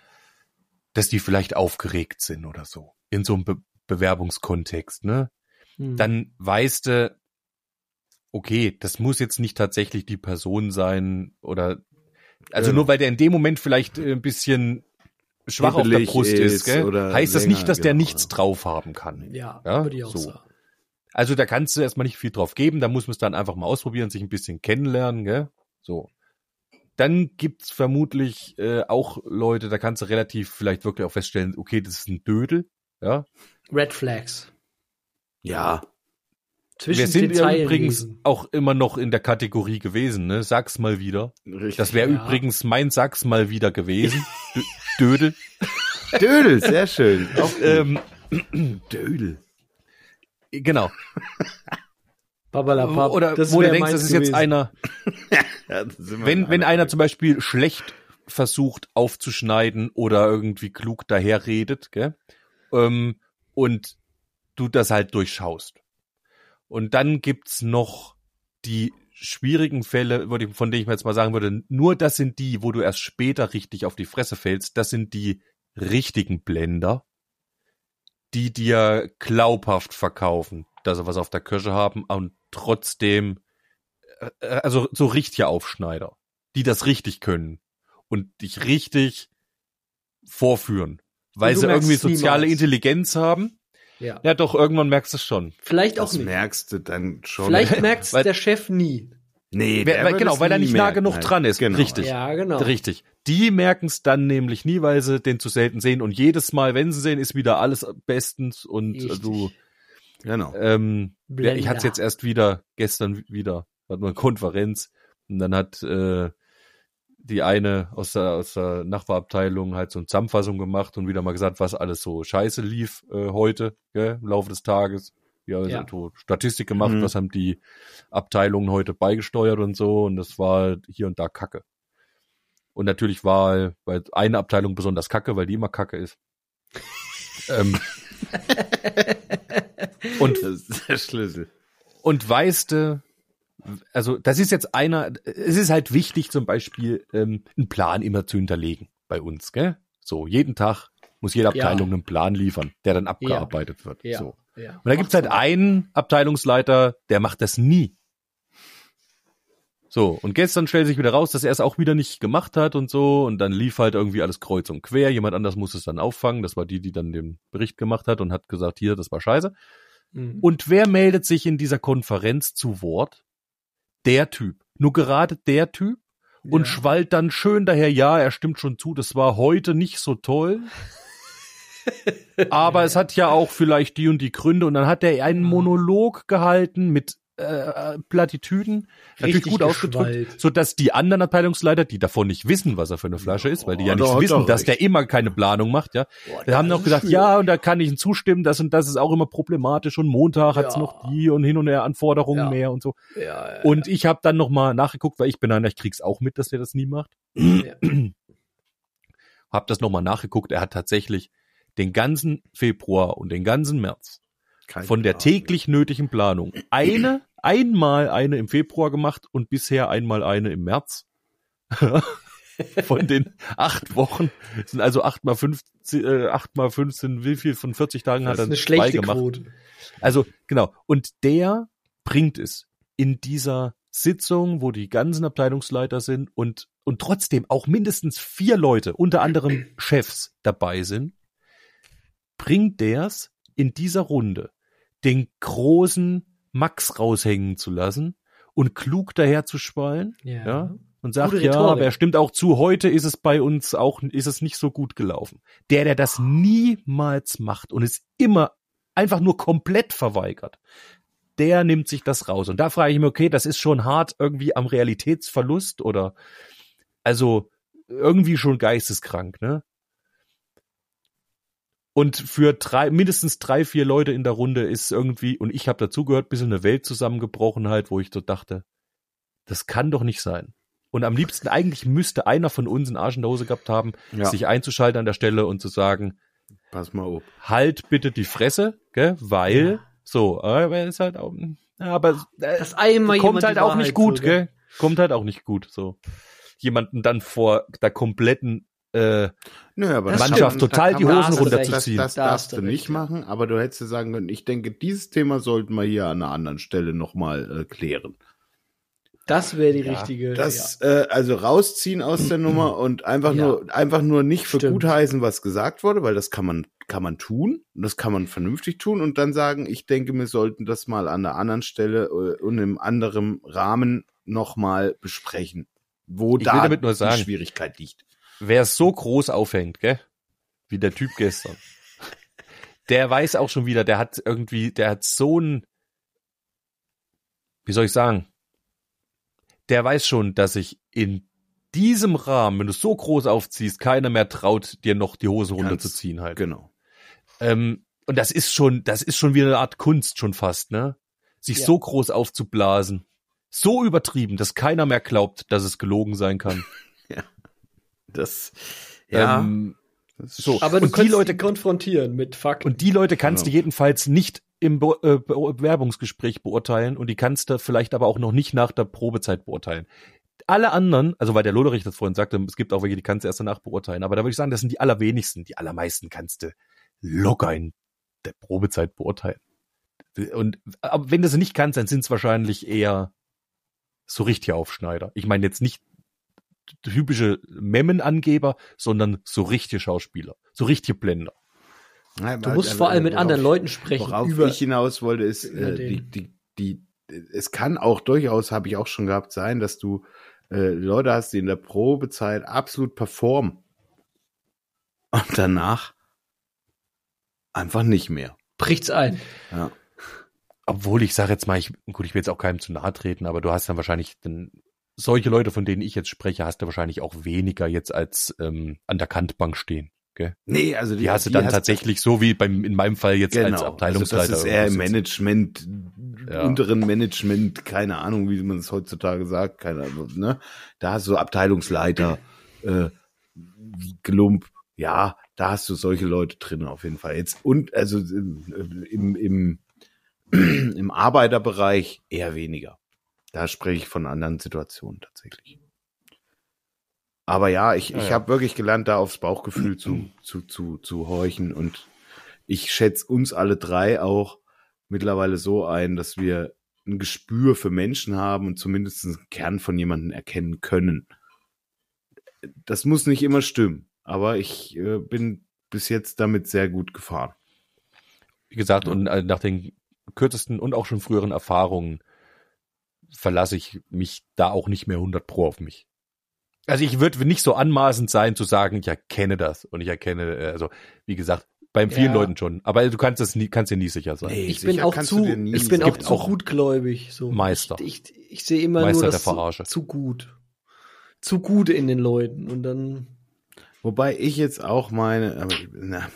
dass die vielleicht aufgeregt sind oder so, in so einem Be- Bewerbungskontext, ne? Hm. Dann weißt du, okay, das muss jetzt nicht tatsächlich die Person sein oder, also Genau. nur weil der in dem Moment vielleicht äh, ein bisschen schwach auf der Hibbelig Brust ist, ist gell, oder heißt das länger, nicht, dass der genau, nichts ja. drauf haben kann. Ja, Ja, würde ich auch so. sagen. Also da kannst du erstmal nicht viel drauf geben, da muss man es dann einfach mal ausprobieren, sich ein bisschen kennenlernen, gell? So. Dann gibt's vermutlich äh, auch Leute, da kannst du relativ vielleicht wirklich auch feststellen, okay, das ist ein Dödel, ja. Red Flags. Ja, Zwischen Wir sind den ja Zeilen übrigens lesen. auch immer noch in der Kategorie gewesen, ne? Sag's mal wieder. richtig. Das wäre Ja. übrigens mein Sag's mal wieder gewesen. Dö- Dödel. Dödel, sehr schön. Auch gut. Ähm, Dödel. genau. Babalapap. Oder Das wo du wär denkst, meins das ist jetzt gewesen. einer, Ja, da sind wir wenn, in wenn einer einer zum Beispiel schlecht versucht aufzuschneiden oder irgendwie klug daherredet, gell? Ähm, und du das halt durchschaust. Und dann gibt's noch die schwierigen Fälle, von denen ich mir jetzt mal sagen würde, nur das sind die, wo du erst später richtig auf die Fresse fällst, das sind die richtigen Blender, die dir glaubhaft verkaufen, dass sie was auf der Kirsche haben und trotzdem, also so richtige Aufschneider, die das richtig können und dich richtig vorführen, weil du sie merkst irgendwie es soziale niemals. Intelligenz haben. Ja. Ja, doch, irgendwann merkst du es schon. Vielleicht auch Das nicht. merkst du dann schon. Vielleicht merkt es Weil- der Chef nie. nee, Wer, weil, wird genau, es weil er nie nicht nah merken genug halt. dran ist. Genau. Richtig. Ja, genau. Richtig. Die merken es dann nämlich nie, weil sie den zu selten sehen. Und jedes Mal, wenn sie sehen, ist wieder alles bestens. Und Richtig. äh, du, Genau. ähm, ja, Blender. ich hatte es jetzt erst wieder, gestern wieder, hatten wir eine Konferenz. Und dann hat äh, die eine aus der, aus der Nachbarabteilung halt so eine Zusammenfassung gemacht und wieder mal gesagt, was alles so scheiße lief äh, heute, gell, im Laufe des Tages. Ja, also Ja. so Statistik gemacht, Mhm. was haben die Abteilungen heute beigesteuert und so. Und das war hier und da Kacke. Und natürlich war bei einer Abteilung besonders Kacke, weil die immer Kacke ist. ähm, und, Das ist der Schlüssel. und weißt du, also das ist jetzt einer, es ist halt wichtig zum Beispiel, ähm, einen Plan immer zu hinterlegen bei uns, gell? So, jeden Tag muss jede Abteilung Ja. einen Plan liefern, der dann abgearbeitet wird. Ja. So. Ja. Und da gibt's halt einen Abteilungsleiter, der macht das nie. So, und gestern stellt sich wieder raus, dass er es auch wieder nicht gemacht hat und so, und dann lief halt irgendwie alles kreuz und quer, jemand anders muss es dann auffangen, das war die, die dann den Bericht gemacht hat und hat gesagt, hier, das war scheiße. Mhm. Und wer meldet sich in dieser Konferenz zu Wort? Der Typ. Nur gerade der Typ und Ja. schwallt dann schön daher, ja, er stimmt schon zu, das war heute nicht so toll. Aber es hat ja auch vielleicht die und die Gründe. Und dann hat er einen Monolog gehalten mit äh, Plattitüden, natürlich Richtig gut ausgedrückt, geschwallt. sodass die anderen Abteilungsleiter, die davon nicht wissen, was er für eine Flasche ist, weil die ja Oh, nicht da hat wissen, er dass recht. der immer keine Planung macht, ja. Boah, Wir haben das noch ist gesagt, schwierig. ja, und da kann ich ihm zustimmen, das und das ist auch immer problematisch und Montag hat's Ja. noch die und hin und her Anforderungen Ja. mehr und so. Ja, ja, Und ich habe dann nochmal nachgeguckt, weil ich bin einer, ich krieg's auch mit, dass der das nie macht. ja. Hab das nochmal nachgeguckt, er hat tatsächlich den ganzen Februar und den ganzen März Keine von der Ahnung. täglich nötigen Planung eine, einmal eine im Februar gemacht und bisher einmal eine im März. Von den acht Wochen sind also acht mal fünfzehn, äh, acht mal fünfzehn, wie viel von vierzig Tagen Das hat ist er eine zwei schlechte gemacht. Quote. Also, genau. Und der bringt es in dieser Sitzung, wo die ganzen Abteilungsleiter sind und, und trotzdem auch mindestens vier Leute, unter anderem Chefs, dabei sind, bringt der's in dieser Runde, den großen Max raushängen zu lassen und klug daher zu schwallen, Ja. ja, und sagt, Gute ja, Rhetorik. aber er stimmt auch zu, heute ist es bei uns auch, ist es nicht so gut gelaufen. Der, der das niemals macht und es immer einfach nur komplett verweigert, der nimmt sich das raus. Und da frage ich mich, okay, das ist schon hart irgendwie am Realitätsverlust oder, also, irgendwie schon geisteskrank, ne? Und für drei, mindestens drei, vier Leute in der Runde ist irgendwie, und ich habe dazugehört, bisschen eine Welt zusammengebrochen halt, wo ich so dachte, das kann doch nicht sein. Und am liebsten eigentlich müsste einer von uns einen Arsch in der Hose gehabt haben, Ja. sich einzuschalten an der Stelle und zu sagen, Pass mal auf. halt bitte die Fresse, gell, weil, Ja. so, aber ist halt auch, ja, aber äh, Das einmal kommt jemand halt die auch Wahrheit nicht gut, so, gell? gell, kommt halt auch nicht gut, so. Jemanden dann vor der kompletten äh, Nö, aber Das Mannschaft stimmt. total die Da Hosen hast du recht. runterzuziehen. Das, das Da hast darfst du du recht, nicht ja. machen, aber du hättest sagen können, ich denke, dieses Thema sollten wir hier an einer anderen Stelle nochmal äh, klären. Das wäre die Ja, richtige. Das, äh, also rausziehen aus der Nummer und einfach Ja. nur, einfach nur nicht für Stimmt. gutheißen, was gesagt wurde, weil das kann man, kann man tun. Und das kann man vernünftig tun und dann sagen, ich denke, wir sollten das mal an einer anderen Stelle äh, und im anderen Rahmen nochmal besprechen, wo Ich da will damit nur sagen, die Schwierigkeit liegt. wer es so groß aufhängt, gell, wie der Typ gestern, der weiß auch schon wieder, der hat irgendwie, der hat so ein, wie soll ich sagen, der weiß schon, dass sich in diesem Rahmen, wenn du es so groß aufziehst, keiner mehr traut, dir noch die Hose runterzuziehen halt. Genau. Ähm, und das ist schon, das ist schon wieder eine Art Kunst schon fast, ne? Sich Ja. so groß aufzublasen. So übertrieben, dass keiner mehr glaubt, dass es gelogen sein kann. Das, ja. Ähm, Das ist So. Aber du Und die kannst Leute- die konfrontieren mit Fakten. Und die Leute kannst Genau. du jedenfalls nicht im Be äh, Be Bewerbungsgespräch beurteilen und die kannst du vielleicht aber auch noch nicht nach der Probezeit beurteilen. Alle anderen, also weil der Loderich das vorhin sagte, es gibt auch welche, die kannst du erst danach beurteilen, aber da würde ich sagen, das sind die allerwenigsten. Die allermeisten kannst du locker in der Probezeit beurteilen. Und aber wenn du sie nicht kannst, dann sind es wahrscheinlich eher so richtige Aufschneider. Ich meine jetzt nicht typische Memmenangeber, sondern so richtige Schauspieler, so richtige Blender. Du musst vor allem mit anderen Leuten sprechen. Worauf über, ich hinaus wollte, ist, über äh, den. die, die, die, es kann auch durchaus, habe ich auch schon gehabt, sein, dass du äh, Leute hast, die in der Probezeit absolut performen und danach einfach nicht mehr. bricht's ein. Ja. Obwohl ich sage jetzt mal, ich, gut, ich will jetzt auch keinem zu nahe treten, aber du hast dann wahrscheinlich den, solche Leute, von denen ich jetzt spreche, hast du wahrscheinlich auch weniger jetzt als ähm, an der Kantbank stehen. Gell? Nee, also Die hast du dann hast- tatsächlich so wie beim in meinem Fall jetzt als Genau, Abteilungsleiter. also das ist eher im irgendwo sitzt. Management, Ja. unteren Management, keine Ahnung, wie man es heutzutage sagt, keine Ahnung, ne? Da hast du Abteilungsleiter, äh, Glump, ja, da hast du solche Leute drin auf jeden Fall. Jetzt und also im, im, im, im Arbeiterbereich eher weniger. Da spreche ich von anderen Situationen tatsächlich. Aber ja, ich, Ja, ich ja. habe wirklich gelernt, da aufs Bauchgefühl zu, zu, zu, zu horchen. Und ich schätze uns alle drei auch mittlerweile so ein, dass wir ein Gespür für Menschen haben und zumindest einen Kern von jemandem erkennen können. Das muss nicht immer stimmen, aber ich äh, bin bis jetzt damit sehr gut gefahren. Wie gesagt, Ja. und äh, nach den kürzesten und auch schon früheren Erfahrungen verlasse ich mich da auch nicht mehr hundert Pro auf mich. Also ich würde nicht so anmaßend sein zu sagen, ich erkenne das und ich erkenne, äh, also wie gesagt, bei vielen Ja. Leuten schon, aber du kannst es nie, kannst dir nie sicher sein. Nee, Ich sicher bin auch kannst du zu, dir nie ich bin sagen. auch Gibt zu auch gutgläubig. So. Meister. Ich, ich, ich sehe immer Meister nur der das zu, Verarsche. zu gut. Zu gut in den Leuten. Und dann, Wobei ich jetzt auch meine, aber na,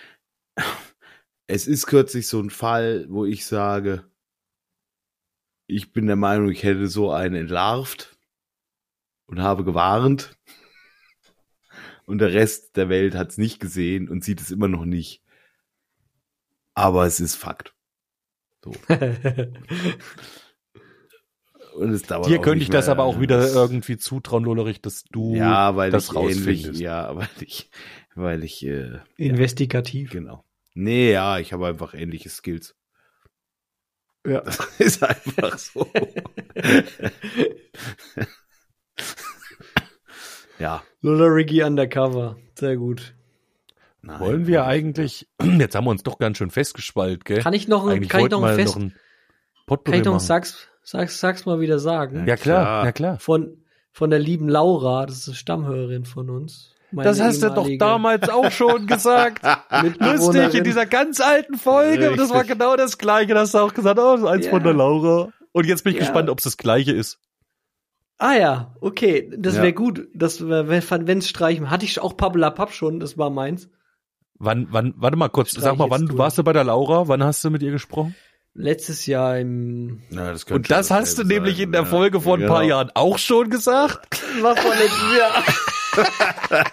es ist kürzlich so ein Fall, wo ich sage, ich bin der Meinung, ich hätte so einen entlarvt und habe gewarnt. Und der Rest der Welt hat es nicht gesehen und sieht es immer noch nicht. Aber es ist Fakt. So. Und es dauert Dir auch könnte nicht ich das mehr. aber auch wieder Das- irgendwie zutrauen, Lolerich, dass du ja, weil das ich ähnlich, rausfindest. ja, weil ich, weil ich, äh, investigativ. genau. Nee, ja, ich habe einfach ähnliche Skills. Ja. Das ist einfach so. Ja. Lola Ricky Undercover. Sehr gut. Nein, Wollen wir eigentlich, jetzt haben wir uns doch ganz schön festgespaltet, gell? Kann ich noch ein, Eigentlich kann ich wollten noch ein wir Fest, noch ein kann Potpourri ich noch ein machen. Sag's, sag's, sag's mal wieder sagen? Ja klar, Klar. ja klar. Von, von der lieben Laura, das ist eine Stammhörerin von uns. Meine Das hast du doch ehemalige damals auch schon gesagt. Lustig, Mitbewohnerin. in dieser ganz alten Folge. Und das war Richtig. genau das Gleiche. Da hast du auch gesagt, oh, das ist eins Ja. von der Laura. Und jetzt bin ich Ja. gespannt, ob es das Gleiche ist. Ah ja, okay, das Ja. wäre gut. Das wär, wenn es streichen. Hatte ich auch Pappelapapp schon, das war meins. Wann, wann, warte mal kurz, Streich sag mal, jetzt wann durch. warst du bei der Laura? Wann hast du mit ihr gesprochen? Letztes Jahr im Ja, das könnte Und das schon hast du dasselbe nämlich sein, in der ja. Folge vor ein paar Genau. Jahren auch schon gesagt. war vor letztes Jahr.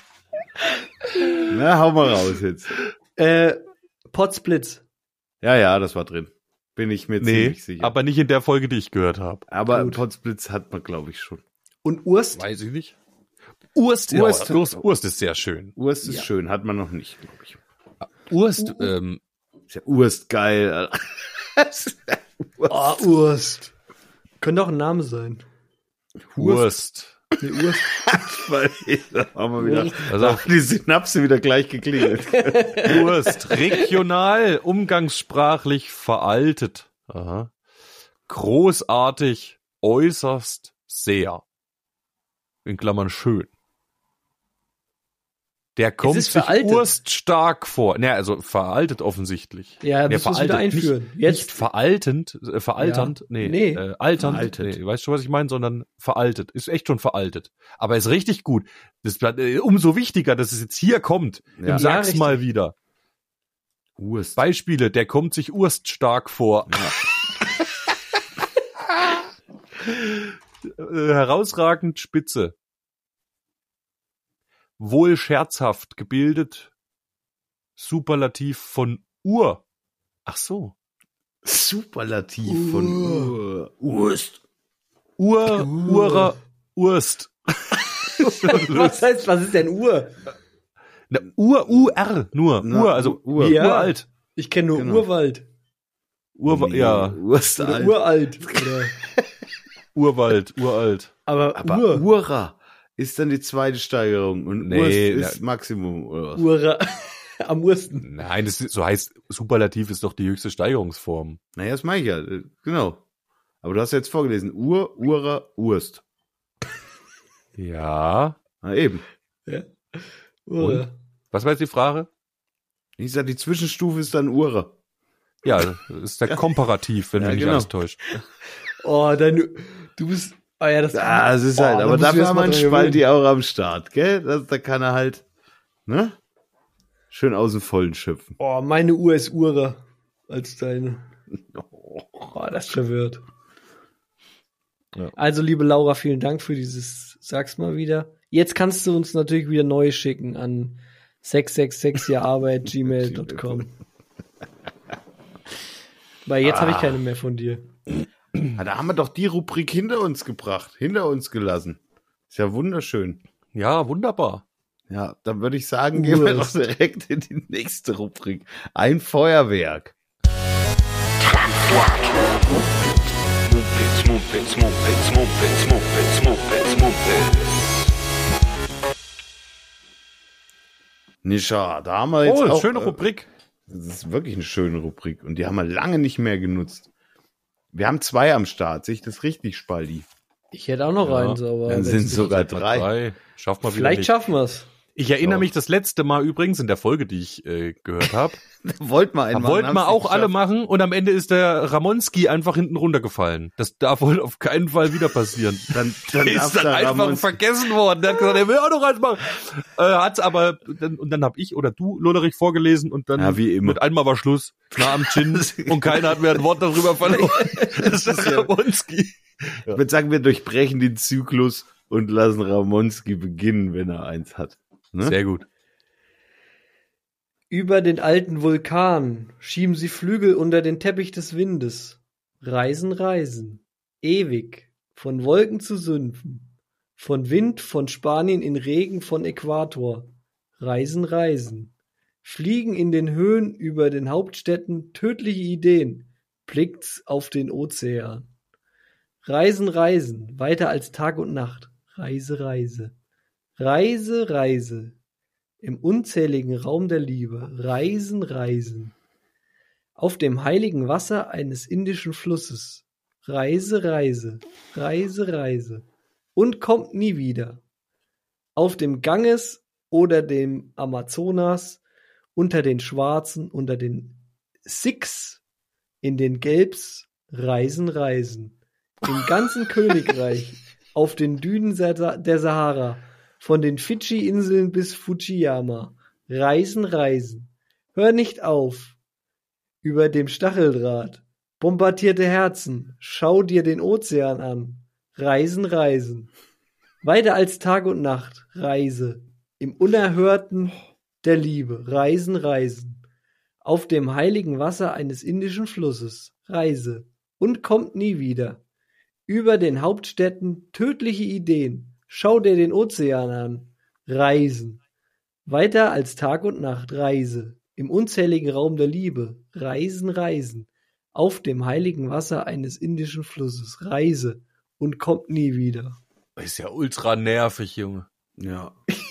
Na, hau mal raus jetzt. äh, Potsblitz. Ja, ja, das war drin. Bin ich mir Nee, ziemlich sicher. aber nicht in der Folge, die ich gehört habe. Aber Gut. Potsblitz hat man, glaube ich, schon. Und Urst. Weiß ich nicht. Urst, Urst. ja, Urst, Urst ist sehr schön. Urst ist Ja. schön, hat man noch nicht, glaube ich. Urst, ähm, Ist ja Urst geil. Alter. Oh, Urst. Könnte auch ein Name sein. Urst. Nee, Urst. Weil da haben wir wieder Also da hat die Synapse wieder gleich geklingelt. Urst, regional, umgangssprachlich veraltet. Aha. Großartig, äußerst, sehr. In Klammern schön. Der kommt ist sich veraltet. urststark vor. Naja, also veraltet offensichtlich. Ja, Nee, müssen wir es wieder einführen. Nicht, Jetzt. nicht veraltend, äh, veralternd, Ja. nee, Nee. Äh, alternd, Veraltet. nee, weißt du, was ich meine, sondern veraltet. Ist echt schon veraltet. Aber ist richtig gut. Das bleibt, äh, umso wichtiger, dass es jetzt hier kommt. Ja. Im Sag's richtig. mal wieder. Urst. Beispiele, der kommt sich urststark vor. äh, herausragend spitze. wohl scherzhaft gebildet, Superlativ von Ur. Ach so. Superlativ von Ur. Urst. Ur, Urer, Urst. Was heißt, was ist denn Ur? Na, Ur, U R, nur. Na, Ur, also Ur. wie Ja. uralt. Ich kenne nur Genau. Urwald. Ur, Nee, ja, Urst Oder alt. uralt. Oder, Urwald, uralt. aber, Aber Ur. Ura ist dann die zweite Steigerung und Nee, Urst ist Maximum oder was? Ura. Am ursten. Nein, das ist, so heißt, Superlativ ist doch die höchste Steigerungsform. Naja, das meine ich ja. äh, Genau. Aber du hast jetzt vorgelesen. Ur, Ura, Urst. Ja. Na eben. Ura. Was war jetzt die Frage? Ich sag, die Zwischenstufe ist dann Ura. Ja, das ist der Komparativ, wenn Ja, mich nicht genau. alles täuscht. Oh, dein, du bist, ah ja, das, Ja, es ist oh, halt, da aber musst du dafür erst haben mal wir einen dran gewöhnen. Spalti auch am Start, gell? Das, da kann er halt, ne? Schön aus dem Vollen schöpfen. Oh, meine Uhr ist Ura als deine. Oh, das verwirrt. Ja. Also, liebe Laura, vielen Dank für dieses, sag's mal wieder. Jetzt kannst du uns natürlich wieder neu schicken an sechs sechs sechs jahrarbeit gmail punkt com. Weil jetzt habe ich keine mehr von dir. Ah, da haben wir doch die Rubrik hinter uns gebracht, hinter uns gelassen. Ist ja wunderschön. Ja, wunderbar. Ja, dann würde ich sagen, gehen wir doch Urst. direkt in die nächste Rubrik. Ein Feuerwerk. Mumpitz, Mumpitz, Mumpitz, Mumpitz, Mumpitz, Mumpitz, Mumpitz. Nisha, da haben wir jetzt Oh, auch, schöne äh, Rubrik. Das ist wirklich eine schöne Rubrik und die haben wir lange nicht mehr genutzt. Wir haben zwei am Start, sehe ich das richtig, Spaldi? Ich hätte auch noch Ja, eins, aber Dann wenn's sind nicht- sogar Mal drei. drei. Schafft mal wieder vielleicht nicht. schaffen wir's. Ich erinnere Doch. mich das letzte Mal übrigens in der Folge, die ich äh, gehört habe. Wollten wir einen Da machen, wollten haben's wir nicht auch alle geschafft. machen und am Ende ist der Ramonski einfach hinten runtergefallen. Das darf wohl auf keinen Fall wieder passieren. Dann, dann Der darf ist dann der einfach Ramon- vergessen worden. Der hat gesagt, er will auch noch eins machen. Äh, hat's aber, dann, und dann hab ich oder du, Lollerich, vorgelesen und dann Ja, wie immer. mit einmal war Schluss. Nah am Chin und keiner hat mehr ein Wort darüber verloren. Das ist der Ramonski. Ich würde sagen, wir durchbrechen den Zyklus und lassen Ramonski beginnen, wenn er eins hat. Ne? Sehr gut. Über den alten Vulkan schieben sie Flügel unter den Teppich des Windes. Reisen, reisen. Ewig. Von Wolken zu Sümpfen. Von Wind, von Spanien in Regen, von Äquator. Reisen, reisen. Fliegen in den Höhen über den Hauptstädten tödliche Ideen. Blickt's auf den Ozean. Reisen, reisen. Weiter als Tag und Nacht. Reise, reise. Reise, reise. Im unzähligen Raum der Liebe, reisen, reisen. Auf dem heiligen Wasser eines indischen Flusses, Reise, Reise, Reise, Reise. Und kommt nie wieder. Auf dem Ganges oder dem Amazonas, unter den Schwarzen, unter den Sikhs, in den Gelbs, reisen, reisen. Im ganzen Königreich, auf den Dünen der Sahara, von den Fidschi-Inseln bis Fujiyama. Reisen, reisen. Hör nicht auf. Über dem Stacheldraht. Bombardierte Herzen. Schau dir den Ozean an. Reisen, reisen. Weiter als Tag und Nacht. Reise. Im Unerhörten der Liebe. Reisen, reisen. Auf dem heiligen Wasser eines indischen Flusses. Reise. Und kommt nie wieder. Über den Hauptstädten tödliche Ideen. Schau dir den Ozean an. Reisen. Weiter als Tag und Nacht. Reise. Im unzähligen Raum der Liebe. Reisen, reisen. Auf dem heiligen Wasser eines indischen Flusses. Reise. Und kommt nie wieder. Ist ja ultra nervig, Junge. Ja.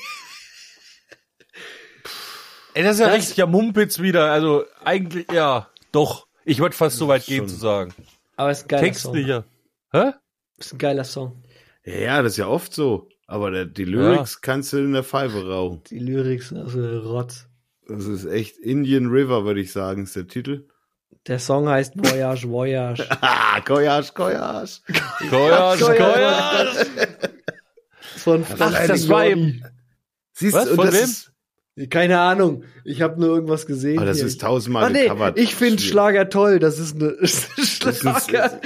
Ey, das ist ja Das- richtiger Mumpitz wieder. Also eigentlich, ja, doch. Ich würde fast so weit gehen Schon. zu sagen. Aber es ist ein geiler Song. Textlicher. Hä? Ist ein geiler Song. Ja, das ist ja oft so. Aber der, die Lyrics kannst du in der Pfeife rauchen. Die Lyrics sind also Rotz. Das ist echt Indian River, würde ich sagen, ist der Titel. Der Song heißt Voyage, Voyage. Ah, Koyage, Koyage. Koyas, Ja, Koyas. Von Ach, das war eben. Siehst Was, du, und von das wem? ist, Keine Ahnung. Ich habe nur irgendwas gesehen. oh, das hier. ist tausendmal Ah, nee, gecovert. ich finde Schwierig. Schlager toll. Das ist eine Schlager,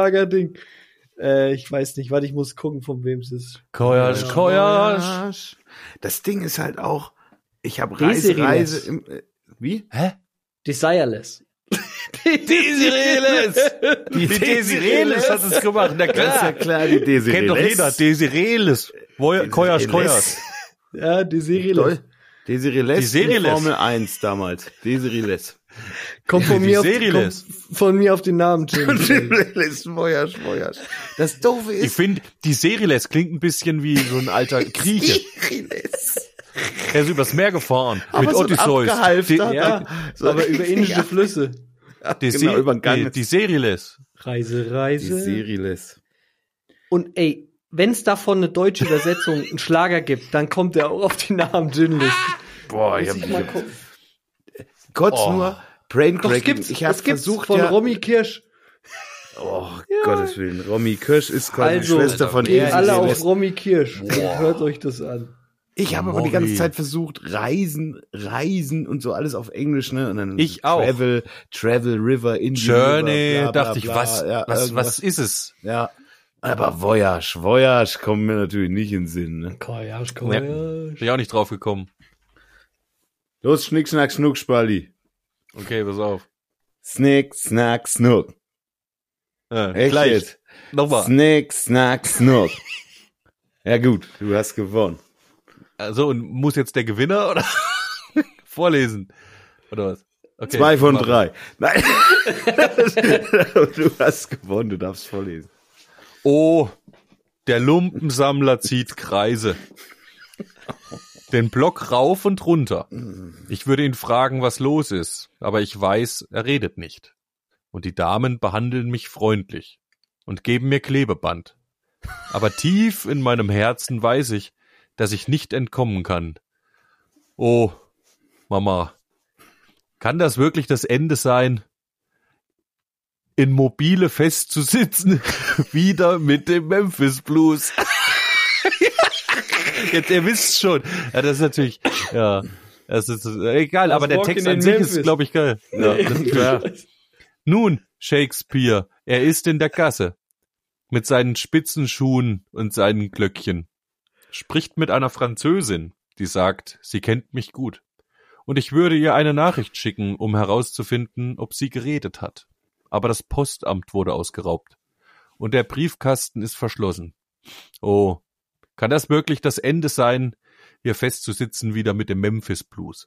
Schlagerding. Äh, ich weiß nicht, warte, ich muss gucken, von wem es ist. Koyas, Koyas. Das Ding ist halt auch, ich habe Reise, Desireless. Reise im, äh, wie? Hä? Desireless. Desireles! Die Desireles hat es gemacht, na Das ist ja klar. klar, die Desiree. Kennt doch jeder, Desireles. Woja- Koyasch, Koyasch. Ja, Desireless. Toll. Desiree Les Desiree in Les. Formel eins damals. Desiree Les. Kommt von, mir auf, Desireless. kommt von mir auf den Namen, Jim. Les, Voyage, Voyage. Das Doofe Ich ist, finde, die Seriles klingt ein bisschen wie so ein alter Grieche. Er ist übers Meer gefahren. Aber mit so ein Odysseus. abgehalfter- Die, Ja, So- aber über indische Ja. Flüsse. die, genau, Se- über den die, Gang. die Seriles. Reise, Die Reise. Desiree Les. Und ey, wenn es davon eine deutsche Übersetzung, einen Schlager gibt, dann kommt er auch auf den Namen Ginlist. Boah, ich Muss hab ich mal gucken. kurz Oh. nur Brain Doch, es Cracking. gibt's, Ich habe es gibt's versucht, von ja, Romy Kirsch. oh, Gottes Willen. Romy Kirsch ist quasi Also, die Schwester von Geht Desiree alle Les. auf Romy Kirsch. Und hört euch das an. Ich habe aber die ganze Mori. Zeit versucht, Reisen, Reisen und so alles auf Englisch, ne? Und dann Ich auch. Travel, Travel River, Indie Journey, River, bla, bla, dachte ich, bla, was, ja, was, irgendwas. was ist es? Ja. Aber Voyage, Voyage kommt mir natürlich nicht in den Sinn, ne? Koyasch, Ja. Bin ich auch nicht drauf gekommen. Los, Schnick, Schnack, Schnuck, Spalli. Okay, pass auf. Snick, Snack, Snuck. Ja, Echt gleich. jetzt? Nochmal. Snick, Snack, Snuck. Ja gut, du hast gewonnen. Also, und muss jetzt der Gewinner oder vorlesen? Oder was? Okay, Zwei von mach. drei. Nein. Du hast gewonnen, du darfst vorlesen. Oh, der Lumpensammler zieht Kreise. Den Block rauf und runter. Ich würde ihn fragen, was los ist, aber ich weiß, er redet nicht. Und die Damen behandeln mich freundlich und geben mir Klebeband. Aber tief in meinem Herzen weiß ich, dass ich nicht entkommen kann. Oh, Mama, kann das wirklich das Ende sein? In Mobile festzusitzen, wieder mit dem Memphis Blues. Jetzt, ihr wisst schon. Ja, das ist natürlich, ja, das ist äh, egal, Das aber der Walk Text in an den sich Memphis. ist, glaube ich, geil. Ja, das ist klar. Nun, Shakespeare, er ist in der Gasse. Mit seinen spitzen Schuhen und seinen Glöckchen. Spricht mit einer Französin, die sagt, sie kennt mich gut. Und ich würde ihr eine Nachricht schicken, um herauszufinden, ob sie geredet hat. Aber das Postamt wurde ausgeraubt. Und der Briefkasten ist verschlossen. Oh, kann das wirklich das Ende sein, hier festzusitzen wieder mit dem Memphis Blues?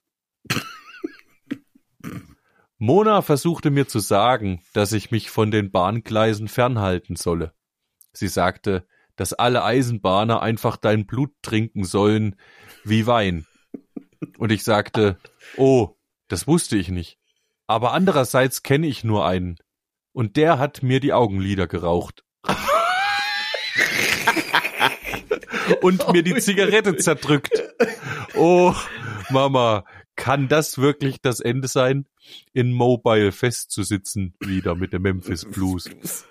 Mona versuchte mir zu sagen, dass ich mich von den Bahngleisen fernhalten solle. Sie sagte, dass alle Eisenbahner einfach dein Blut trinken sollen wie Wein. Und ich sagte, oh, das wusste ich nicht. Aber andererseits kenne ich nur einen. Und der hat mir die Augenlider geraucht. Und mir die Zigarette zerdrückt. Oh, Mama, kann das wirklich das Ende sein? In Mobile festzusitzen, wieder mit dem Memphis Blues.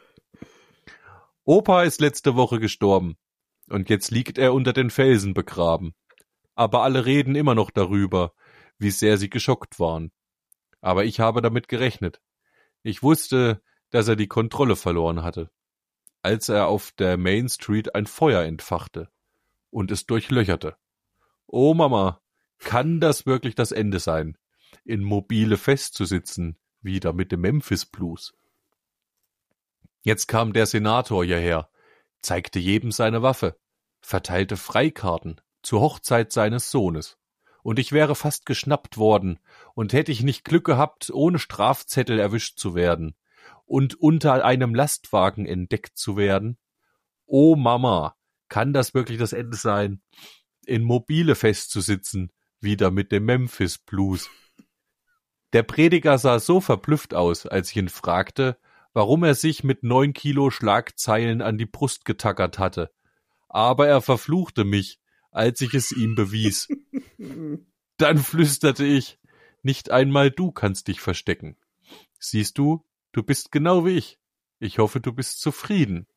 Opa ist letzte Woche gestorben. Und jetzt liegt er unter den Felsen begraben. Aber alle reden immer noch darüber, wie sehr sie geschockt waren. Aber ich habe damit gerechnet. Ich wusste, dass er die Kontrolle verloren hatte, als er auf der Main Street ein Feuer entfachte und es durchlöcherte. Oh Mama, kann das wirklich das Ende sein, in Mobile festzusitzen, wieder mit dem Memphis Blues? Jetzt kam der Senator hierher, zeigte jedem seine Waffe, verteilte Freikarten zur Hochzeit seines Sohnes. Und ich wäre fast geschnappt worden, und hätte ich nicht Glück gehabt, ohne Strafzettel erwischt zu werden und unter einem Lastwagen entdeckt zu werden. Oh Mama, kann das wirklich das Ende sein, in Mobile festzusitzen, wieder mit dem Memphis Blues? Der Prediger sah so verblüfft aus, als ich ihn fragte, warum er sich mit neun Kilo Schlagzeilen an die Brust getackert hatte. Aber er verfluchte mich, als ich es ihm bewies. Dann flüsterte ich, nicht einmal du kannst dich verstecken. Siehst du, du bist genau wie ich. Ich hoffe, du bist zufrieden.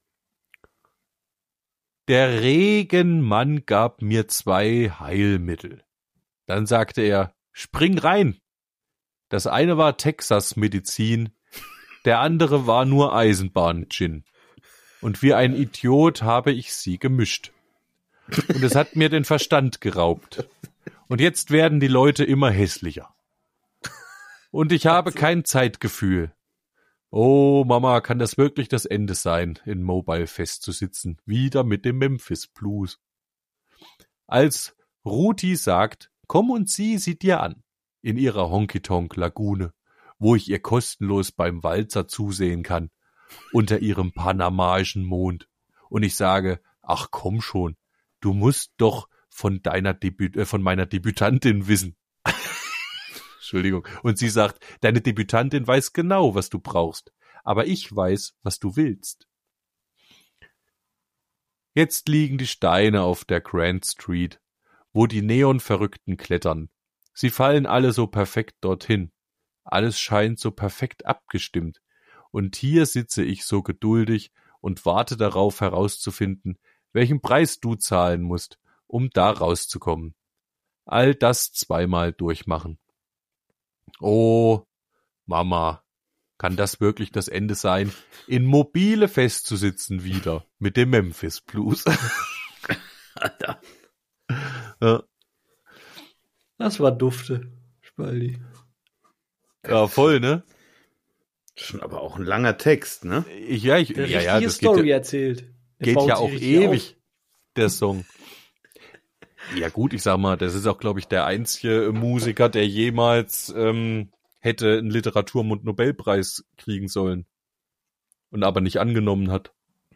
Der Regenmann gab mir zwei Heilmittel. Dann sagte er, spring rein. Das eine war Texas-Medizin, der andere war nur Eisenbahn-Gin. Und wie ein Idiot habe ich sie gemischt. Und es hat mir den Verstand geraubt. Und jetzt werden die Leute immer hässlicher. Und ich habe kein Zeitgefühl. Oh, Mama, kann das wirklich das Ende sein, in Mobile festzusitzen? Wieder mit dem Memphis Blues. Als Ruti sagt, komm und sieh sie dir an, in ihrer Honky-Tonk-Lagune, wo ich ihr kostenlos beim Walzer zusehen kann, unter ihrem panamaischen Mond. Und ich sage, ach komm schon, du musst doch von deiner Debüt, äh, von meiner Debütantin wissen. Entschuldigung. Und sie sagt, deine Debütantin weiß genau, was du brauchst, aber ich weiß, was du willst. Jetzt liegen die Steine auf der Grand Street, wo die Neonverrückten klettern. Sie fallen alle so perfekt dorthin. Alles scheint so perfekt abgestimmt. Und hier sitze ich so geduldig und warte darauf herauszufinden, welchen Preis du zahlen musst, um da rauszukommen. All das zweimal durchmachen. Oh, Mama, kann das wirklich das Ende sein, in Mobile festzusitzen wieder mit dem Memphis Blues? Ja. Das war dufte, Spaldi. Ja, voll, ne? Schon aber auch ein langer Text, ne? Ich, ja, ich, Der ja, ja, richtige das Story geht ja, erzählt. Der geht baut ja sich auch richtig ewig, auf. der Song. Ja gut, ich sag mal, das ist auch, glaube ich, der einzige Musiker, der jemals ähm, hätte einen Literatur- und Nobelpreis kriegen sollen und aber nicht angenommen hat.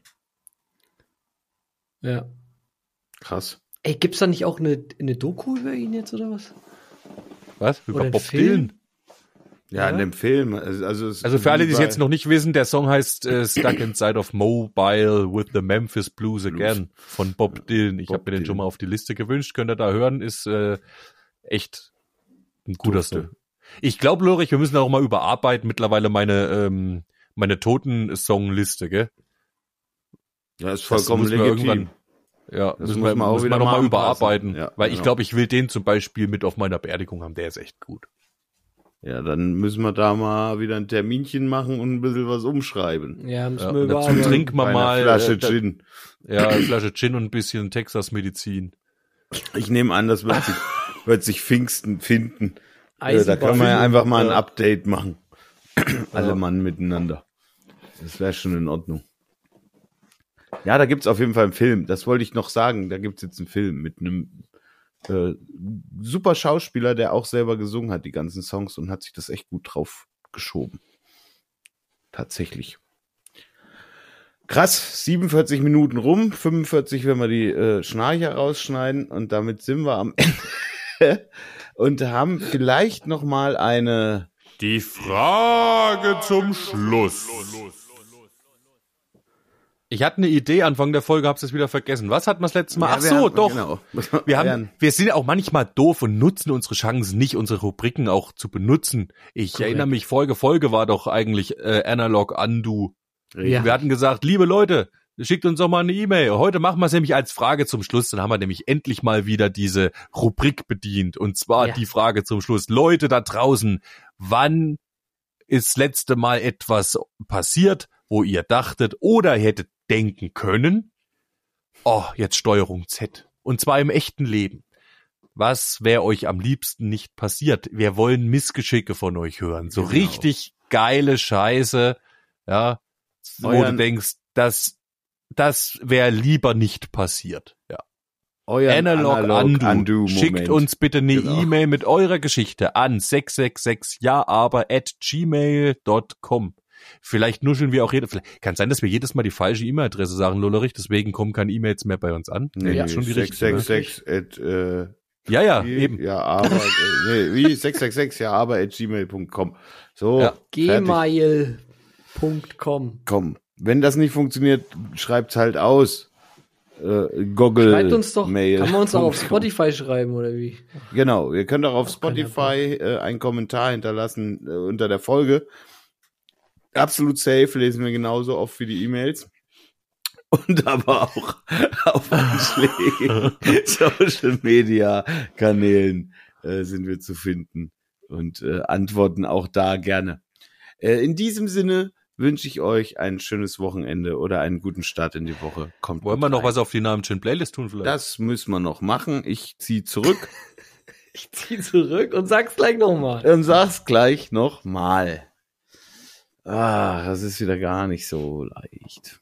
Ja. Krass. Ey, gibt's da nicht auch eine, eine Doku über ihn jetzt, oder was? Was? Über Oder ein Bob Film? Dylan? Ja, Ja. in dem Film. Also, also, es Also für alle, die es bei- jetzt noch nicht wissen, der Song heißt äh, Stuck Inside of Mobile with the Memphis Blues Again von Bob Dylan. Ich Bob habe mir den Dylan. schon mal auf die Liste gewünscht. Könnt ihr da hören, ist äh, echt ein guter Dufte. Song. Ich glaube, Lorich, wir müssen auch mal überarbeiten mittlerweile meine ähm, meine Toten-Song-Liste, gell? Ja, ist Das vollkommen müssen wir legitim. irgendwann- Ja, Das müssen muss wir, man auch müssen wieder wir noch mal mal überarbeiten. anpassen. Ja, weil ich genau. glaube, ich will den zum Beispiel mit auf meiner Beerdigung haben. Der ist echt gut. Ja, dann müssen wir da mal wieder ein Terminchen machen und ein bisschen was umschreiben. Ja, müssen Ja, wir und dazu überarbeiten. trinken wir Bei einer mal Flasche äh, da- Gin. Ja, eine Flasche Gin und ein bisschen Texas-Medizin. Ich nehme an, das wird sich, wird sich Pfingsten finden. Äh, da Eisenbahn. können wir ja einfach mal ein Ja. Update machen. Alle Ja. Mann miteinander. Das wäre schon in Ordnung. Ja, da gibt's auf jeden Fall einen Film. Das wollte ich noch sagen. Da gibt's jetzt einen Film mit einem äh, super Schauspieler, der auch selber gesungen hat, die ganzen Songs, und hat sich das echt gut drauf geschoben. Tatsächlich. Krass, siebenundvierzig Minuten rum, fünfundvierzig, wenn wir die äh, Schnarcher rausschneiden, und damit sind wir am Ende und haben vielleicht noch mal eine Die Frage zum Schluss. Ich hatte eine Idee Anfang der Folge, hab's jetzt wieder vergessen. Was hatten wir das letzte Mal? Ja, Ach wir so, haben- doch. genau. Wir haben, Ja. wir sind auch manchmal doof und nutzen unsere Chancen nicht, unsere Rubriken auch zu benutzen. Ich Korrekt. erinnere mich, Folge Folge war doch eigentlich äh, Analog Undo. Ja. Wir hatten gesagt, liebe Leute, schickt uns doch mal eine E-Mail. Heute machen wir es nämlich als Frage zum Schluss. Dann haben wir nämlich endlich mal wieder diese Rubrik bedient. Und zwar Ja. die Frage zum Schluss. Leute da draußen, wann ist das letzte Mal etwas passiert, wo ihr dachtet oder ihr hättet denken können, oh, jetzt Steuerung Z. Und zwar im echten Leben. Was wäre euch am liebsten nicht passiert? Wir wollen Missgeschicke von euch hören. So Genau. richtig geile Scheiße, ja, wo Euren- du denkst, das, das wäre lieber nicht passiert. Ja. Euer Analog, Undo. Undo Schickt Moment. uns bitte eine Genau. E-Mail mit eurer Geschichte an sechs sechs sechs ja aber at gmail dot com. Vielleicht nuscheln wir auch jede, vielleicht, kann sein, dass wir jedes Mal die falsche E-Mail-Adresse sagen, Lollerich, deswegen kommen keine E-Mails mehr bei uns an. Nee, Ja, nee, schon die sechs richtige. sechs Ne? sechs at, äh, Ja, ja, wie? eben. Ja, aber, äh, nee, wie? sechs sechs sechs, ja, aber at gmail punkt com. So, Ja. fertig. gmail punkt com. Komm. Wenn das nicht funktioniert, schreibt's halt aus. Äh, Google Schreibt uns doch, Mail. kann man uns auch auf Punkt com. Spotify schreiben, oder wie? Genau, ihr könnt auch auf Auch keiner Spotify äh, einen Kommentar hinterlassen äh, unter der Folge. Absolut safe, lesen wir genauso oft wie die E-Mails. Und aber auch auf Anschlägen, Social Media Kanälen äh, sind wir zu finden und äh, antworten auch da gerne. Äh, in diesem Sinne wünsche ich euch ein schönes Wochenende oder einen guten Start in die Woche. Kommt Wollen gut wir noch rein. was auf die Namensschön Playlist tun vielleicht? Das müssen wir noch machen. Ich zieh zurück Ich zieh zurück und sag's gleich nochmal. und sag's gleich nochmal. Ah, das ist wieder gar nicht so leicht.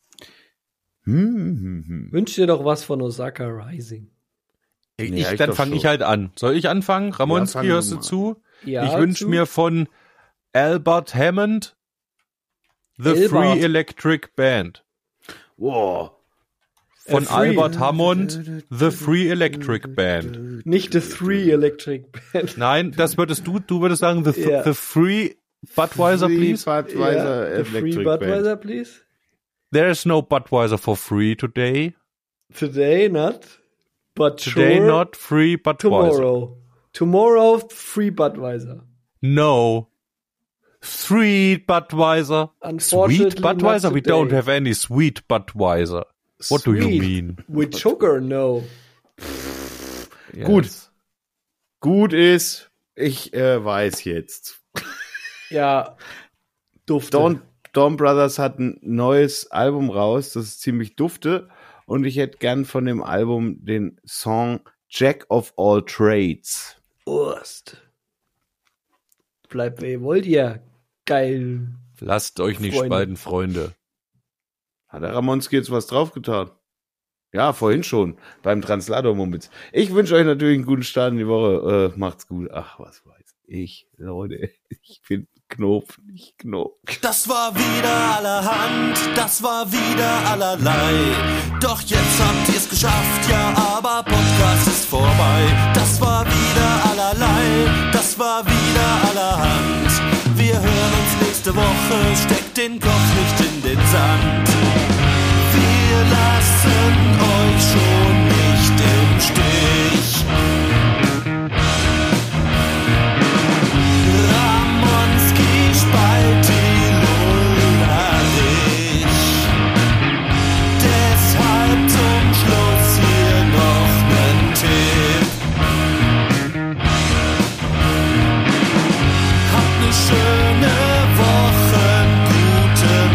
Hm, hm, hm. Wünsch dir doch was von Osaka Rising. ich, Ja, ich dann doch fange schon. ich halt an. Soll ich anfangen? Ramonski, Ja, fang hörst du du mal. zu? Ja, ich wünsche zu- mir von Albert Hammond The Albert. Free Electric Band. Wow. Von Äh, Free. Albert Hammond The Free Electric Band. Nicht The Three Electric Band. Nein, das würdest du, du würdest sagen The, Ja. the Free Budweiser, Free please. Budweiser Ja, the Free Electric Budweiser, Band. please. There is no Budweiser for free today. Today not, but Today sure not free Budweiser. tomorrow. Tomorrow free Budweiser. No. Sweet Budweiser. Unfortunately, Sweet Budweiser? not We today. don't have any sweet Budweiser. What do you Sweet. mean? With sugar, no. Gut. Yes. Gut ist, ich äh, weiß jetzt. Ja, dufte. Dawn, Dawn Brothers hat ein neues Album raus, das ist ziemlich dufte. Und ich hätte gern von dem Album den Song Jack of All Trades. Urst. Bleibt, wer ihr wollt, ihr geil. Lasst euch nicht Freunde. spalten, Freunde. Hat der Ramonski jetzt was draufgetan? Ja, vorhin schon, beim Translator-Mumpitz. Ich wünsche euch natürlich einen guten Start in die Woche. Äh, macht's gut. Ach, was weiß ich. Leute, ich bin Knopf, nicht Knopf. Das war wieder allerhand, das war wieder allerlei. Doch jetzt habt ihr's geschafft, ja, aber Podcast ist vorbei. Das war wieder allerlei, das war wieder allerhand. Wir hören uns nächste Woche, steckt den Kopf nicht in den Sand. Wir lassen euch schon nicht im Stich. Ramonski, Spalti, Lullerich. Deshalb zum Schluss hier noch nen Tipp. Habt ne schöne Woche, guten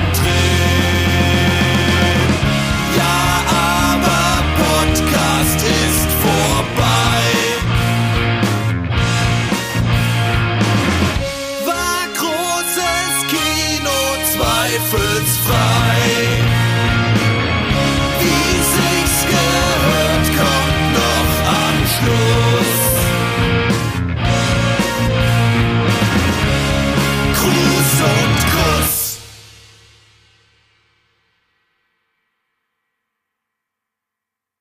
Trip. Ja, aber Podcast ist vorbei. War großes Kino, zweifelsfrei.